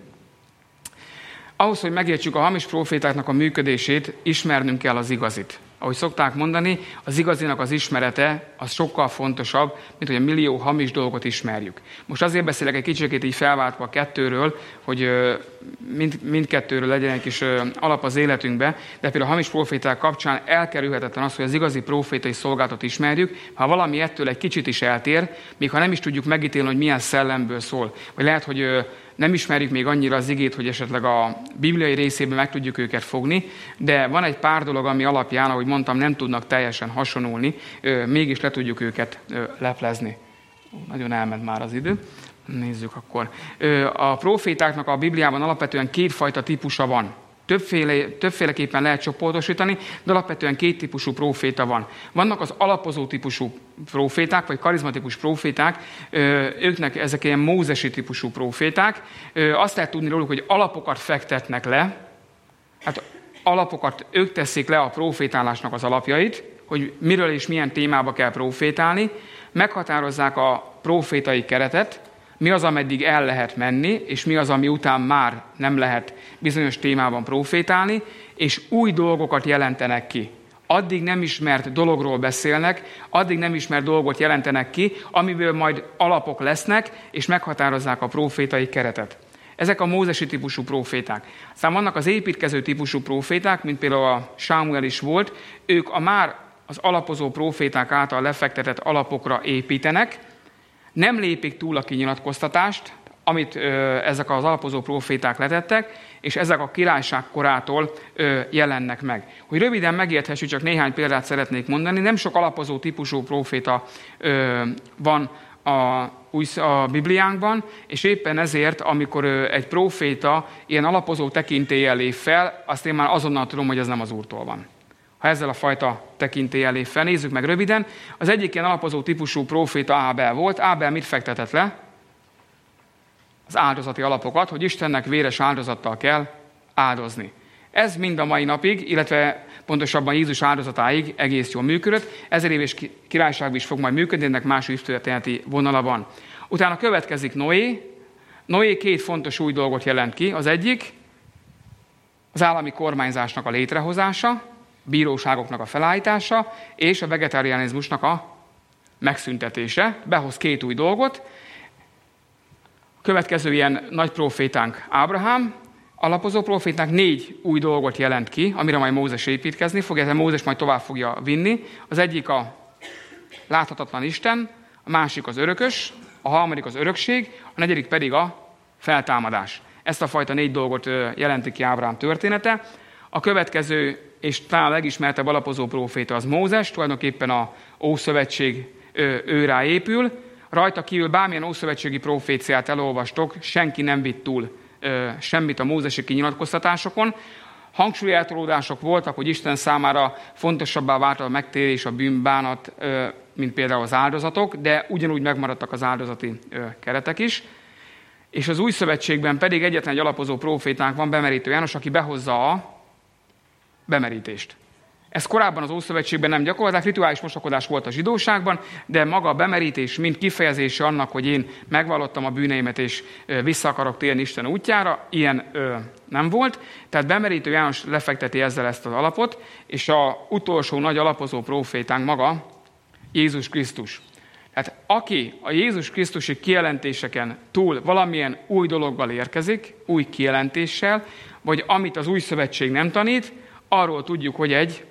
Ahhoz, hogy megértsük a hamis prófétáknak a működését, ismernünk kell az igazit. Ahogy szokták mondani, az igazinak az ismerete az sokkal fontosabb, mint hogy a millió hamis dolgot ismerjük. Most azért beszélek egy kicsit így felváltva a kettőről, hogy mindkettőről legyen egy kis alap az életünkbe, de például a hamis próféták kapcsán elkerülhetetlen az, hogy az igazi prófétai szolgálatot ismerjük. Ha valami ettől egy kicsit is eltér, még ha nem is tudjuk megítélni, hogy milyen szellemből szól, vagy lehet, hogy nem ismerjük még annyira az igét, hogy esetleg a bibliai részében meg tudjuk őket fogni, de van egy pár dolog, ami alapján, ahogy mondtam, nem tudnak teljesen hasonulni, mégis le tudjuk őket leplezni. Nagyon elment már az idő. Nézzük akkor. A prófétáknak a Bibliában alapvetően kétfajta típusa van. Többféleképpen lehet csoportosítani, de alapvetően két típusú próféta van. Vannak az alapozó típusú próféták, vagy karizmatikus próféták, őknek ezek ilyen mózesi típusú próféták. Azt lehet tudni róluk, hogy alapokat fektetnek le, hát alapokat, ők teszik le a prófétálásnak az alapjait, hogy miről és milyen témába kell prófétálni, meghatározzák a prófétai keretet, mi az, ameddig el lehet menni, és mi az, ami után már nem lehet bizonyos témában prófétálni, és új dolgokat jelentenek ki. Addig nem ismert dologról beszélnek, addig nem ismert dolgot jelentenek ki, amiből majd alapok lesznek, és meghatározzák a prófétai keretet. Ezek a mózesi típusú próféták. Aztán vannak az építkező típusú próféták, mint például a Sámuel is volt, ők már az alapozó próféták által lefektetett alapokra építenek, nem lépik túl a kinyilatkoztatást, amit ezek az alapozó próféták letettek, és ezek a királyság korától jelennek meg. Hogy röviden megérthessük, csak néhány példát szeretnék mondani, nem sok alapozó típusú próféta van a Bibliánkban, és éppen ezért, amikor egy próféta ilyen alapozó tekintéllyel lép fel, azt én már azonnal tudom, hogy ez nem az Úrtól van. Ha ezzel a fajta tekintéllyel lép fel, nézzük meg röviden. Az egyik ilyen alapozó típusú próféta Ábel volt. Ábel mit fektetett le? Az áldozati alapokat, hogy Istennek véres áldozattal kell áldozni. Ez mind a mai napig, illetve pontosabban Jézus áldozatáig egész jól működött. 1000 éves királyságban is fog majd működni, ennek más évtörténeti vonala van. Utána következik Noé. Noé két fontos új dolgot jelent ki. Az egyik az állami kormányzásnak a létrehozása, bíróságoknak a felállítása és a vegetariánizmusnak a megszüntetése. Behoz két új dolgot. A következő ilyen nagy prófétánk Ábrahám. alapozó proféták 4 új dolgot jelent ki, amire majd Mózes építkezni fog, ezzel Mózes majd tovább fogja vinni. Az egyik a láthatatlan Isten, a másik az örökös, a harmadik az örökség, a negyedik pedig a feltámadás. Ezt a fajta 4 dolgot jelenti ki Ábrahám története. A következő és talán a legismertebb alapozó próféta az Mózes, tulajdonképpen a Ószövetség őrá épül. Rajta kívül bármilyen ószövetségi proféciát elolvastok, senki nem vitt túl semmit a mózesi kinyilatkoztatásokon. Hangsúlyeltolódások voltak, hogy Isten számára fontosabbá vált a megtérés, a bűnbánat, mint például az áldozatok, de ugyanúgy megmaradtak az áldozati keretek is. És az új szövetségben pedig egyetlen egy alapozó prófétánk van, Bemerítő János, aki behozza a bemerítést. Ez korábban az Ószövetségben nem gyakorolták, rituális mosakodás volt a zsidóságban, de maga a bemerítés mind kifejezése annak, hogy én megvallottam a bűneimet és vissza akarok térni Isten útjára, ilyen nem volt. Tehát Bemerítő János lefekteti ezzel ezt az alapot, és az utolsó nagy alapozó prófétánk maga Jézus Krisztus. Tehát aki a Jézus Krisztusi kijelentéseken túl valamilyen új dologgal érkezik, új kijelentéssel, vagy amit az új szövetség nem tanít, arról tudjuk, hogy egy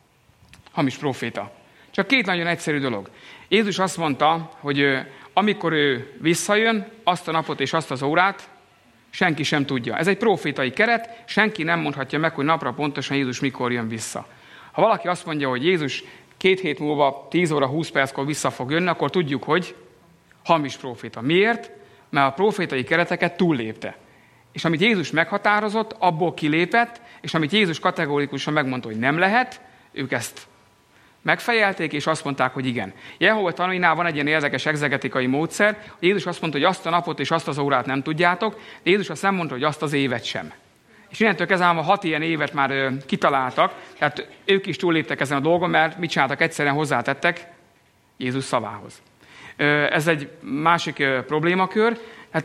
hamis próféta. Csak 2 nagyon egyszerű dolog. Jézus azt mondta, hogy amikor ő visszajön, azt a napot és azt az órát senki sem tudja. Ez egy prófétai keret, senki nem mondhatja meg, hogy napra pontosan Jézus mikor jön vissza. Ha valaki azt mondja, hogy Jézus 2 hét múlva 10 óra 20 perckor vissza fog jönni, akkor tudjuk, hogy hamis próféta. Miért? Mert a prófétai kereteket túllépte. És amit Jézus meghatározott, abból kilépett, és amit Jézus kategórikusan megmondta, hogy nem lehet, ők ezt megfejelték, és azt mondták, hogy igen. Jehova tanúinál van egy ilyen érdekes egzegetikai módszer, hogy Jézus azt mondta, hogy azt a napot és azt az órát nem tudjátok, de Jézus azt nem mondta, hogy azt az évet sem. És innentől kezdve 6 ilyen évet már kitaláltak, tehát ők is túlléptek ezen a dolgon, mert mit csináltak, egyszerűen hozzátettek Jézus szavához. Ez egy másik problémakör, hát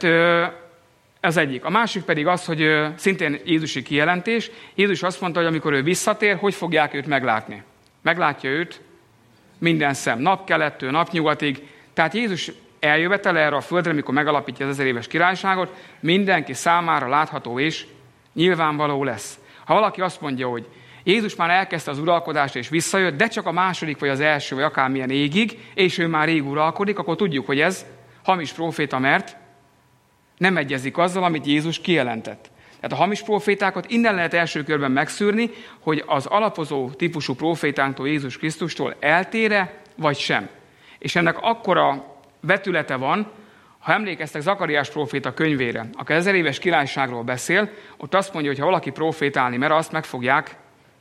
ez egyik. A másik pedig az, hogy szintén Jézusi kijelentés. Jézus azt mondta, hogy amikor ő visszatér, hogy fogják őt meglátni? Meglátja őt minden szem, napkelettől napnyugatig. Tehát Jézus eljövetele erre a földre, amikor megalapítja az 1000 éves királyságot, mindenki számára látható és nyilvánvaló lesz. Ha valaki azt mondja, hogy Jézus már elkezdte az uralkodást és visszajött, de csak a második vagy az első, vagy akármilyen égig, és ő már rég uralkodik, akkor tudjuk, hogy ez hamis próféta, mert nem egyezik azzal, amit Jézus kijelentett. Tehát a hamis prófétákat innen lehet első körben megszűrni, hogy az alapozó típusú prófétánktól, Jézus Krisztustól eltér-e, vagy sem. És ennek akkora vetülete van, ha emlékeztek Zakariás próféta könyvére, aki 1000 éves királyságról beszél, ott azt mondja, hogy ha valaki prófétálni mer, azt meg fogják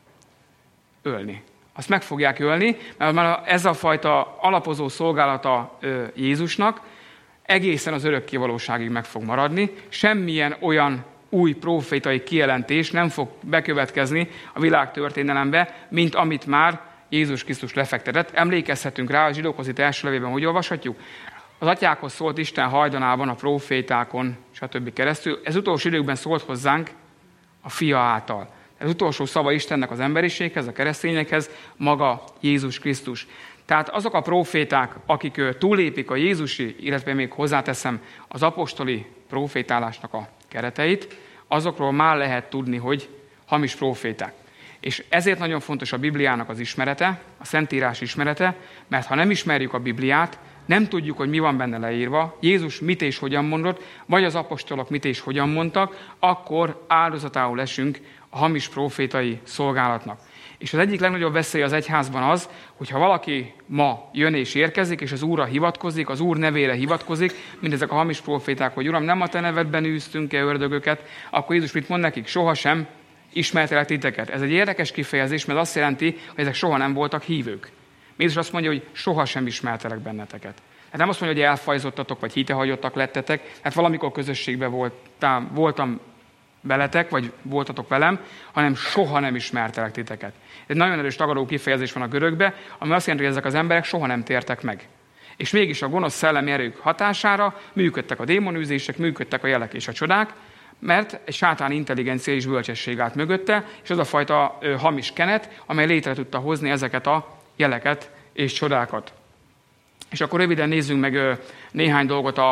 ölni. Azt meg fogják ölni, mert már ez a fajta alapozó szolgálata Jézusnak egészen az örökkévalóságig meg fog maradni. Semmilyen olyan új prófétai kijelentés nem fog bekövetkezni a világ történelembe, mint amit már Jézus Krisztus lefektetett. Emlékezhetünk rá, a zsidókhoz itt első levélben hogy olvashatjuk? Az atyákhoz szólt Isten hajdanában, a prófétákon, stb. Keresztül. Ez utolsó időkben szólt hozzánk a fia által. Ez utolsó szava Istennek az emberiséghez, a keresztényekhez, maga Jézus Krisztus. Tehát azok a próféták, akik túllépik a Jézusi, illetve még hozzáteszem az apostoli prófétálásnak a kereteit, azokról már lehet tudni, hogy hamis próféták. És ezért nagyon fontos a Bibliának az ismerete, a Szentírás ismerete, mert ha nem ismerjük a Bibliát, nem tudjuk, hogy mi van benne leírva, Jézus mit és hogyan mondott, vagy az apostolok mit és hogyan mondtak, akkor áldozatául esünk a hamis prófétai szolgálatnak. És az egyik legnagyobb veszély az egyházban az, hogy ha valaki ma jön és érkezik, és az Úrra hivatkozik, az Úr nevére hivatkozik, mint ezek a hamis próféták, hogy Uram, nem a te nevedben űztünk-e ördögöket, akkor Jézus mit mond nekik? Sohasem ismertelek titeket. Ez egy érdekes kifejezés, mert azt jelenti, hogy ezek soha nem voltak hívők. Jézus azt mondja, hogy sohasem ismertelek benneteket. Hát nem azt mondja, hogy elfajzottatok, vagy hitehagyottak lettetek, hát valamikor közösségben voltam veletek, vagy voltatok velem, hanem soha nem ismertelek titeket. Egy nagyon erős tagadó kifejezés van a görögben, ami azt jelenti, hogy ezek az emberek soha nem tértek meg. És mégis a gonosz szellemi erők hatására működtek a démonűzések, működtek a jelek és a csodák, mert egy sátáni intelligencia és bölcsesség állt mögötte, és az a fajta hamis kenet, amely létre tudta hozni ezeket a jeleket és csodákat. És akkor röviden nézzünk meg néhány dolgot a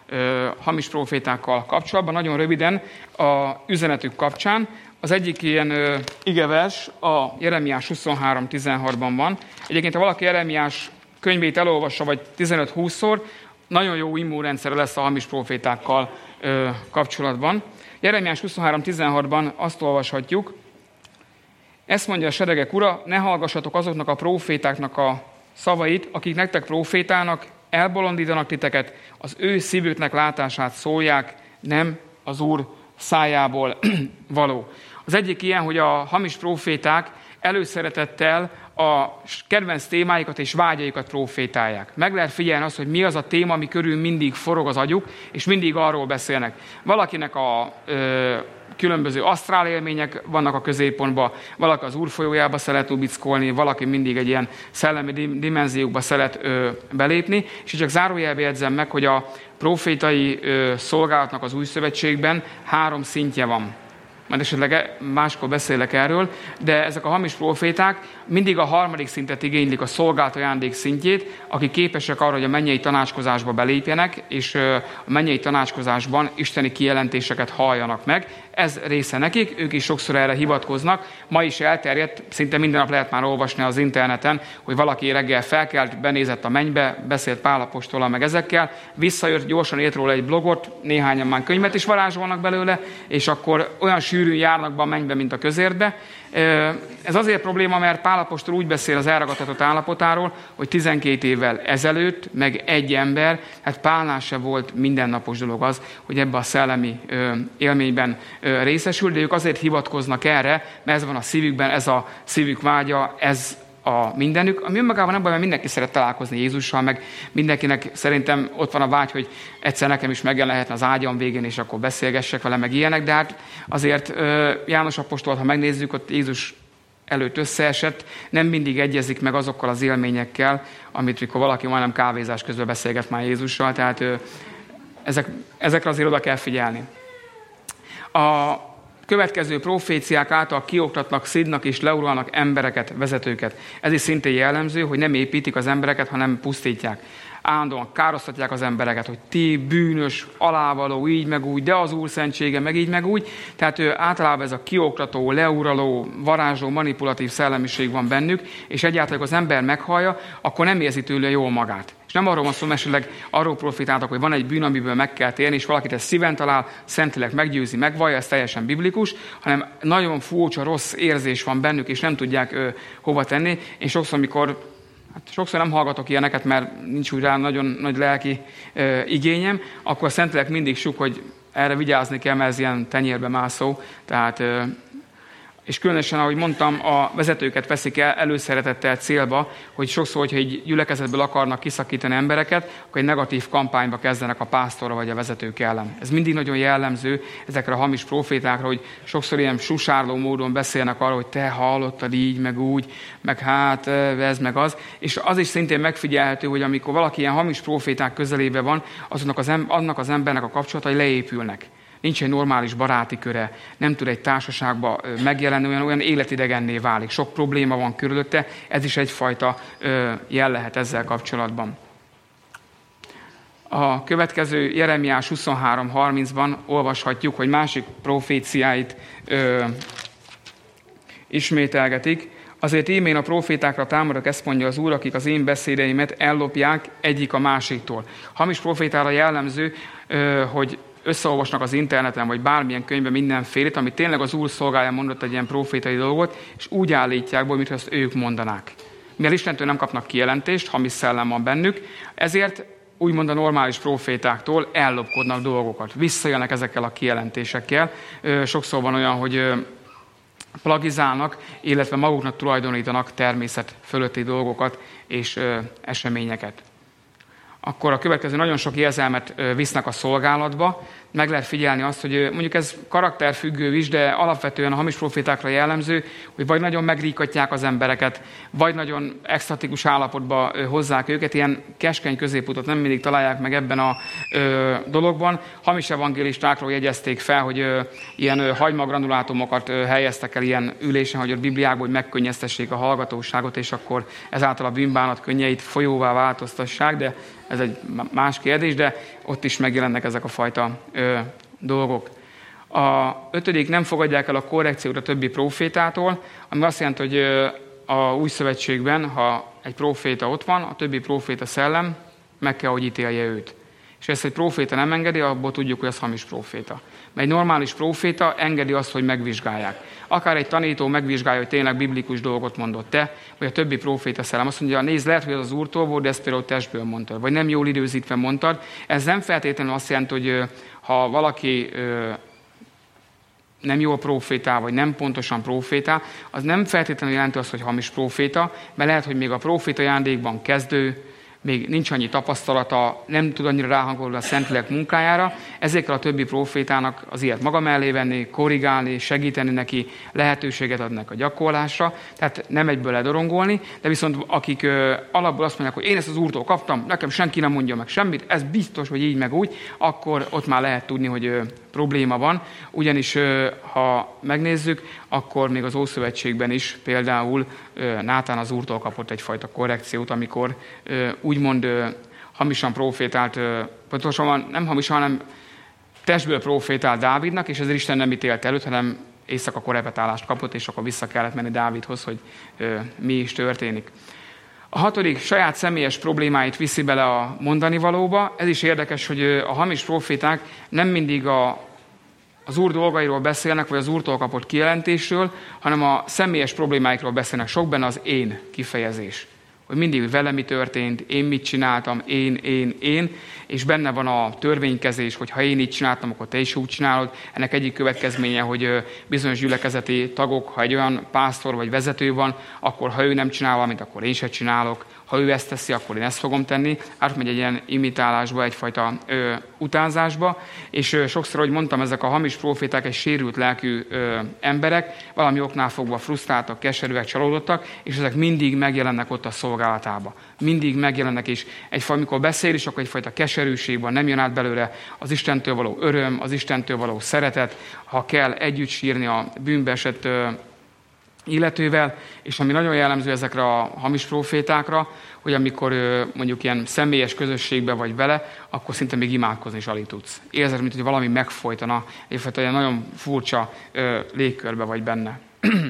hamis profétákkal kapcsolatban. Nagyon röviden a üzenetük kapcsán. Az egyik ilyen igevers a Jeremiás 23:16-ban van. Egyébként, ha valaki Jeremiás könyvét elolvassa, vagy 15-20-szor, nagyon jó immunrendszere lesz a hamis profétákkal kapcsolatban. Jeremiás 23:16-ban azt olvashatjuk, ezt mondja a seregek ura, ne hallgassatok azoknak a profétáknak a szavait, akik nektek profétálnak, elbolondítanak titeket, az ő szívüknek látását szólják, nem az Úr szájából való. Az egyik ilyen, hogy a hamis proféták előszeretettel a kedvenc témáikat és vágyaikat profétálják. Meg lehet figyelni azt, hogy mi az a téma, ami körül mindig forog az agyuk, és mindig arról beszélnek. Valakinek a különböző asztrál élmények vannak a középpontban, valaki az Úr folyójába szeret lubickolni, valaki mindig egy ilyen szellemi dimenziókba szeret belépni, és csak zárójelbe jegyzem meg, hogy a profétai szolgálatnak az új szövetségben 3 szintje van. Majd esetleg máskor beszélek erről, de ezek a hamis proféták mindig a 3. szintet igénylik, a szolgált ajándék szintjét, akik képesek arra, hogy a mennyei tanácskozásba belépjenek, és a mennyei tanácskozásban isteni kijelentéseket halljanak meg. Ez része nekik, ők is sokszor erre hivatkoznak. Ma is elterjedt, szinte minden nap lehet már olvasni az interneten, hogy valaki reggel felkelt, benézett a mennybe, beszélt Pál apóstollal meg ezekkel, visszajött, gyorsan írt róla egy blogot, néhányan már könyvet is varázsolnak belőle, és akkor olyan sűrűn járnak be a mennybe, mint a közértbe. Ez azért probléma, mert Pál apostol úgy beszél az elragadtatott állapotáról, hogy 12 évvel ezelőtt, meg egy ember, hát Pálnál se volt mindennapos dolog az, hogy ebbe a szellemi élményben részesül, de ők azért hivatkoznak erre, mert ez van a szívükben, ez a szívük vágya, ez a mindenük, ami önmagában nem baj, mert mindenki szeret találkozni Jézussal, meg mindenkinek szerintem ott van a vágy, hogy egyszer nekem is megjelenhetne az ágyam végén, és akkor beszélgessek vele, meg ilyenek, de hát azért János apostolt, ha megnézzük, ott Jézus előtt összeesett, nem mindig egyezik meg azokkal az élményekkel, amit mikor valaki majdnem kávézás közben beszélget már Jézussal, tehát ezekre azért oda kell figyelni. A következő proféciák által kioktatnak, szidnak és leuralnak embereket, vezetőket. Ez is szintén jellemző, hogy nem építik az embereket, hanem pusztítják. Állandóan károsztatják az embereket, hogy ti bűnös, alávaló, így meg úgy, de az Úr szentsége, meg így meg úgy. Tehát általában ez a kioktató, leuraló, varázsló, manipulatív szellemiség van bennük, és egyáltalán, az ember meghallja, akkor nem érzi tőle jól magát. És nem arról van szó, esetleg arról profitáltak, hogy van egy bűn, amiből meg kell térni, és valakit ezt szíven talál, szentileg meggyőzi, megvallja, ez teljesen biblikus, hanem nagyon furcsa, rossz érzés van bennük, és nem tudják hova tenni. Én sokszor nem hallgatok ilyeneket, mert nincs úgy rá nagyon nagy lelki igényem, akkor a Szentlélek mindig suk, hogy erre vigyázni kell, mert ez ilyen tenyérbe mászó. Tehát, és különösen, ahogy mondtam, a vezetőket veszik el előszeretettel célba, hogy sokszor, hogyha egy gyülekezetből akarnak kiszakítani embereket, akkor egy negatív kampányba kezdenek a pásztorra vagy a vezetők ellen. Ez mindig nagyon jellemző ezekre a hamis profétákra, hogy sokszor ilyen susárló módon beszélnek arról, hogy te hallottad így, meg úgy, meg hát ez, meg az. És az is szintén megfigyelhető, hogy amikor valaki ilyen hamis proféták közelében van, annak az embernek a kapcsolatai leépülnek. Nincs egy normális baráti köre, nem tud egy társaságba megjelenni, olyan életidegenné válik. Sok probléma van körülötte, ez is egyfajta jel lehet ezzel kapcsolatban. A következő Jeremiás 23:30-ban olvashatjuk, hogy másik proféciáit ismételgetik. Azért én a profétákra támadok, ezt mondja az Úr, akik az én beszédeimet ellopják egyik a másiktól. Hamis profétára jellemző, hogy összeolvasnak az interneten, vagy bármilyen könyvben mindenfélét, ami tényleg az Úr szolgája mondott egy ilyen profétai dolgot, és úgy állítják be, mintha ezt ők mondanák. Mivel Istentől nem kapnak kijelentést, hamis szellem van bennük, ezért úgymond a normális profétáktól ellopkodnak dolgokat. Visszajönnek ezekkel a kijelentésekkel. Sokszor van olyan, hogy plagizálnak, illetve maguknak tulajdonítanak természet fölötti dolgokat és eseményeket. Akkor a következő nagyon sok érzelmet visznek a szolgálatba. Meg lehet figyelni azt, hogy mondjuk ez karakterfüggő is, de alapvetően a hamis profétákra jellemző, hogy vagy nagyon megrikatják az embereket, vagy nagyon extatikus állapotba hozzák őket, ilyen keskeny középutat nem mindig találják meg ebben a dologban. Hamis evangélistákról jegyezték fel, hogy ilyen hagymagranulátumokat helyeztek el ilyen ülésen, hogy a Bibliákból, hogy megkönnyeztessék a hallgatóságot, és akkor ezáltal a bűnbánat könnyeit folyóvá változtassák, de ez egy más kérdés, de ott is megjelennek ezek a fajta dolgok. A 5. nem fogadják el a korrekciót a többi prófétától, ami azt jelenti, hogy a új szövetségben, ha egy próféta ott van, a többi próféta szellem meg kell, hogy ítélje őt. És ezt egy próféta nem engedi, abból tudjuk, hogy az hamis próféta. Mert egy normális próféta engedi azt, hogy megvizsgálják. Akár egy tanító megvizsgálja, hogy tényleg biblikus dolgot mondott-e, vagy a többi próféta szellem azt mondja, nézd, lehet, hogy az az Úrtól volt, de ezt például testből mondtad, vagy nem jól időzítve mondtad. Ez nem feltétlenül azt jelenti, hogy ha valaki nem jól prófétál, vagy nem pontosan prófétál, az nem feltétlenül jelenti azt, hogy hamis próféta, mert lehet, hogy még a próféta ajándékban kezdő, még nincs annyi tapasztalata, nem tud annyira ráhangolni a Szentlélek munkájára, ezekkel a többi prófétának az ilyet maga mellé venni, korrigálni, segíteni neki, lehetőséget adni a gyakorlásra, tehát nem egyből ledorongolni, de viszont akik alapból azt mondják, hogy én ezt az Úrtól kaptam, nekem senki nem mondja meg semmit, ez biztos, hogy így meg úgy, akkor ott már lehet tudni, hogy probléma van, ugyanis ha megnézzük, akkor még az Ószövetségben is például Nátán az Úrtól kapott egyfajta korrekciót, amikor úgymond hamisan profétált, pontosan nem hamisan, hanem testből profétált Dávidnak, és ezért Isten nem ítélt előtt, hanem éjszakakor repetálást kapott, és akkor vissza kellett menni Dávidhoz, hogy mi is történik. A 6. saját személyes problémáit viszi bele a mondani valóba. Ez is érdekes, hogy a hamis proféták nem mindig az Úr dolgairól beszélnek, vagy az Úrtól kapott kijelentésről, hanem a személyes problémáikról beszélnek. Sok benne az én kifejezés. Hogy mindig velem mi történt, én mit csináltam, én, és benne van a törvénykezés, hogy ha én így csináltam, akkor te is úgy csinálod. Ennek egyik következménye, hogy bizonyos gyülekezeti tagok, ha egy olyan pásztor vagy vezető van, akkor ha ő nem csinál valamit, akkor én se csinálok. Ha ő ezt teszi, akkor én ezt fogom tenni. Átmegy egy ilyen imitálásba, egyfajta utánzásba, és sokszor, ahogy mondtam, ezek a hamis próféták egy sérült lelkű emberek, valami oknál fogva frusztráltak, keserűek, csalódottak, és ezek mindig megjelennek ott a szolgálatába. Mindig megjelennek, és amikor beszél is, akkor egyfajta keserűségben nem jön át belőle az Istentől való öröm, az Istentől való szeretet, ha kell együtt sírni a bűnbe esett illetővel, és ami nagyon jellemző ezekre a hamis prófétákra, hogy amikor mondjuk ilyen személyes közösségbe vagy vele, akkor szinte még imádkozni is alig tudsz. Érzed, mint hogy valami megfojtana, egyfajta olyan nagyon furcsa légkörbe vagy benne.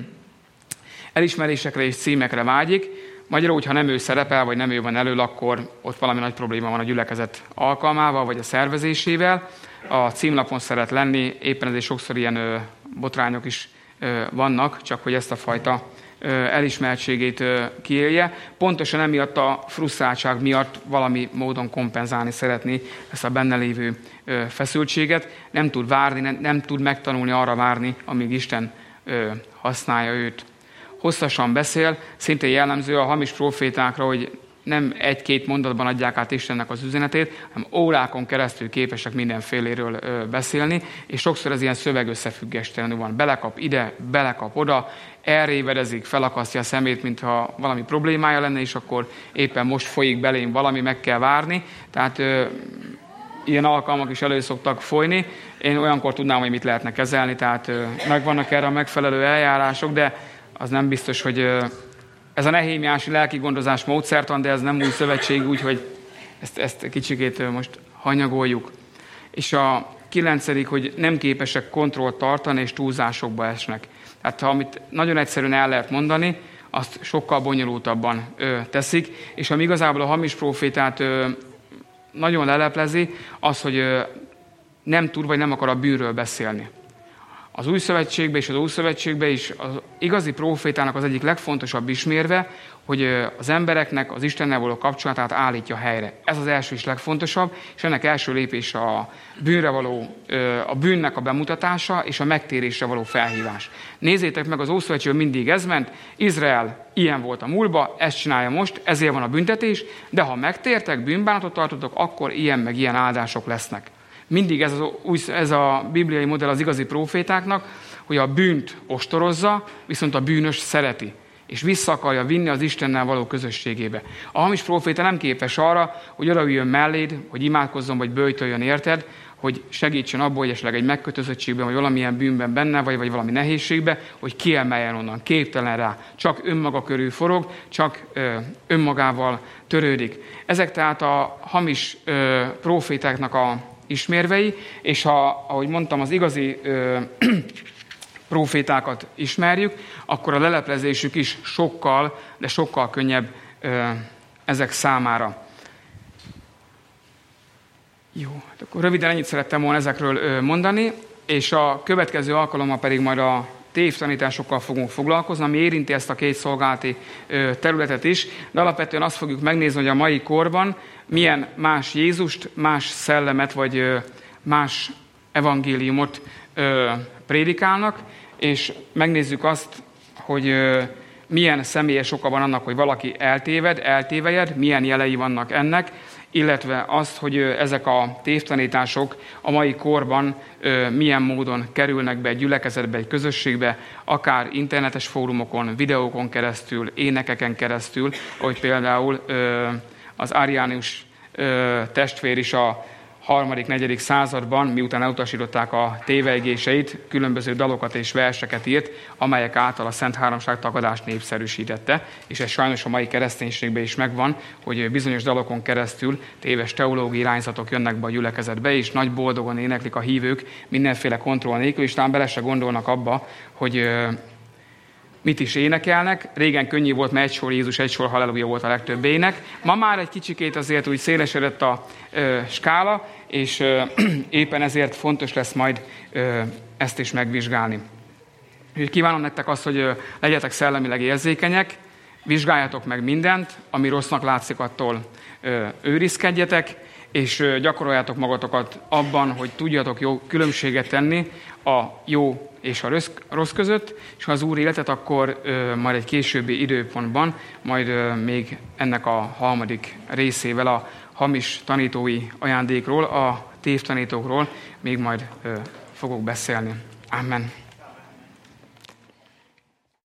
Elismerésekre és címekre vágyik, magyarul, hogyha nem ő szerepel, vagy nem ő van elől, akkor ott valami nagy probléma van a gyülekezet alkalmával, vagy a szervezésével. A címlapon szeret lenni, éppen ezért sokszor ilyen botrányok is vannak, csak hogy ezt a fajta elismertségét kiélje. Pontosan emiatt a frusztráltság miatt valami módon kompenzálni szeretné ezt a benne lévő feszültséget. Nem tud várni, nem tud megtanulni arra várni, amíg Isten használja őt. Hosszasan beszél, szintén jellemző a hamis profétákra, hogy nem egy-két mondatban adják át Istennek az üzenetét, hanem órákon keresztül képesek mindenféléről beszélni, és sokszor ez ilyen szövegösszefüggéstelenül van. Belekap ide, belekap oda, elrévedezik, felakasztja a szemét, mintha valami problémája lenne, és akkor éppen most folyik belém valami, meg kell várni. Tehát ilyen alkalmak is elő szoktak folyni. Én olyankor tudnám, hogy mit lehetne kezelni, tehát megvannak erre a megfelelő eljárások, de az nem biztos, hogy ez a nehémiási lelki gondozás módszertan, de ez nem új szövetség, úgyhogy ezt kicsikét most hanyagoljuk. És a 9., hogy nem képesek kontrollt tartani, és túlzásokba esnek. Tehát amit nagyon egyszerűen el lehet mondani, azt sokkal bonyolultabban teszik, és ami igazából a hamis profétát nagyon leleplezi, az, hogy nem tud, vagy nem akar a bűnről beszélni. Az Új Szövetségben és az Ószövetségben is az igazi prófétának az egyik legfontosabb ismérve, hogy az embereknek az Istennel való kapcsolatát állítja helyre. Ez az első és legfontosabb, és ennek első lépés a bűnnek a bemutatása és a megtérésre való felhívás. Nézzétek meg, az Ószövetségben mindig ez ment, Izrael ilyen volt a múltban, ezt csinálja most, ezért van a büntetés, de ha megtértek, bűnbánatot tartotok, akkor ilyen meg ilyen áldások lesznek. Mindig ez a bibliai modell az igazi prófétáknak, hogy a bűnt ostorozza, viszont a bűnös szereti, és vissza akarja vinni az Istennel való közösségébe. A hamis próféta nem képes arra, hogy odaüljön melléd, hogy imádkozzon, vagy böjtöljön érted, hogy segítsen abból, hogy esetleg egy megkötözöttségben, vagy valamilyen bűnben benne, vagy valami nehézségbe, hogy kiemeljen onnan. Képtelen rá. Csak önmaga körül forog, csak önmagával törődik. Ezek tehát a hamis prófétáknak a ismérvei, és ahogy mondtam, az igazi prófétákat ismerjük, akkor a leleplezésük is sokkal, de sokkal könnyebb ezek számára. Jó, akkor röviden ennyit szerettem volna ezekről mondani, és a következő alkalommal pedig majd a tévtanításokkal fogunk foglalkozni, ami érinti ezt a két szolgálati területet is, de alapvetően azt fogjuk megnézni, hogy a mai korban milyen más Jézust, más szellemet, vagy más evangéliumot prédikálnak, és megnézzük azt, hogy milyen személyes oka van annak, hogy valaki eltévejed, milyen jelei vannak ennek, illetve azt, hogy ezek a tévtanítások a mai korban milyen módon kerülnek be egy gyülekezetbe, egy közösségbe, akár internetes fórumokon, videókon keresztül, énekeken keresztül, ahogy például az Ariánus testvér is a 3.-4. században, miután elutasították a téveigéseit, különböző dalokat és verseket írt, amelyek által a Szent Háromság tagadást népszerűsítette, és ez sajnos a mai kereszténységben is megvan, hogy bizonyos dalokon keresztül téves teológiai irányzatok jönnek be a gyülekezetbe, és nagy boldogan éneklik a hívők mindenféle kontroll nélkül, és talán bele se gondolnak abba, hogy mit is énekelnek. Régen könnyű volt, mert egy sor Jézus, egy sor halleluja volt a legtöbb ének. Ma már egy kicsikét azért úgy szélesedett a skála, és éppen ezért fontos lesz majd ezt is megvizsgálni. Úgyhogy kívánom nektek azt, hogy legyetek szellemileg érzékenyek, vizsgáljatok meg mindent, ami rossznak látszik, attól őrizkedjetek, és gyakoroljátok magatokat abban, hogy tudjatok jó különbséget tenni a jó és a rossz között, és ha az Úr életet, akkor majd egy későbbi időpontban, majd még ennek a 3. részével a hamis tanítói ajándékról, a tévtanítókról még majd fogok beszélni. Amen.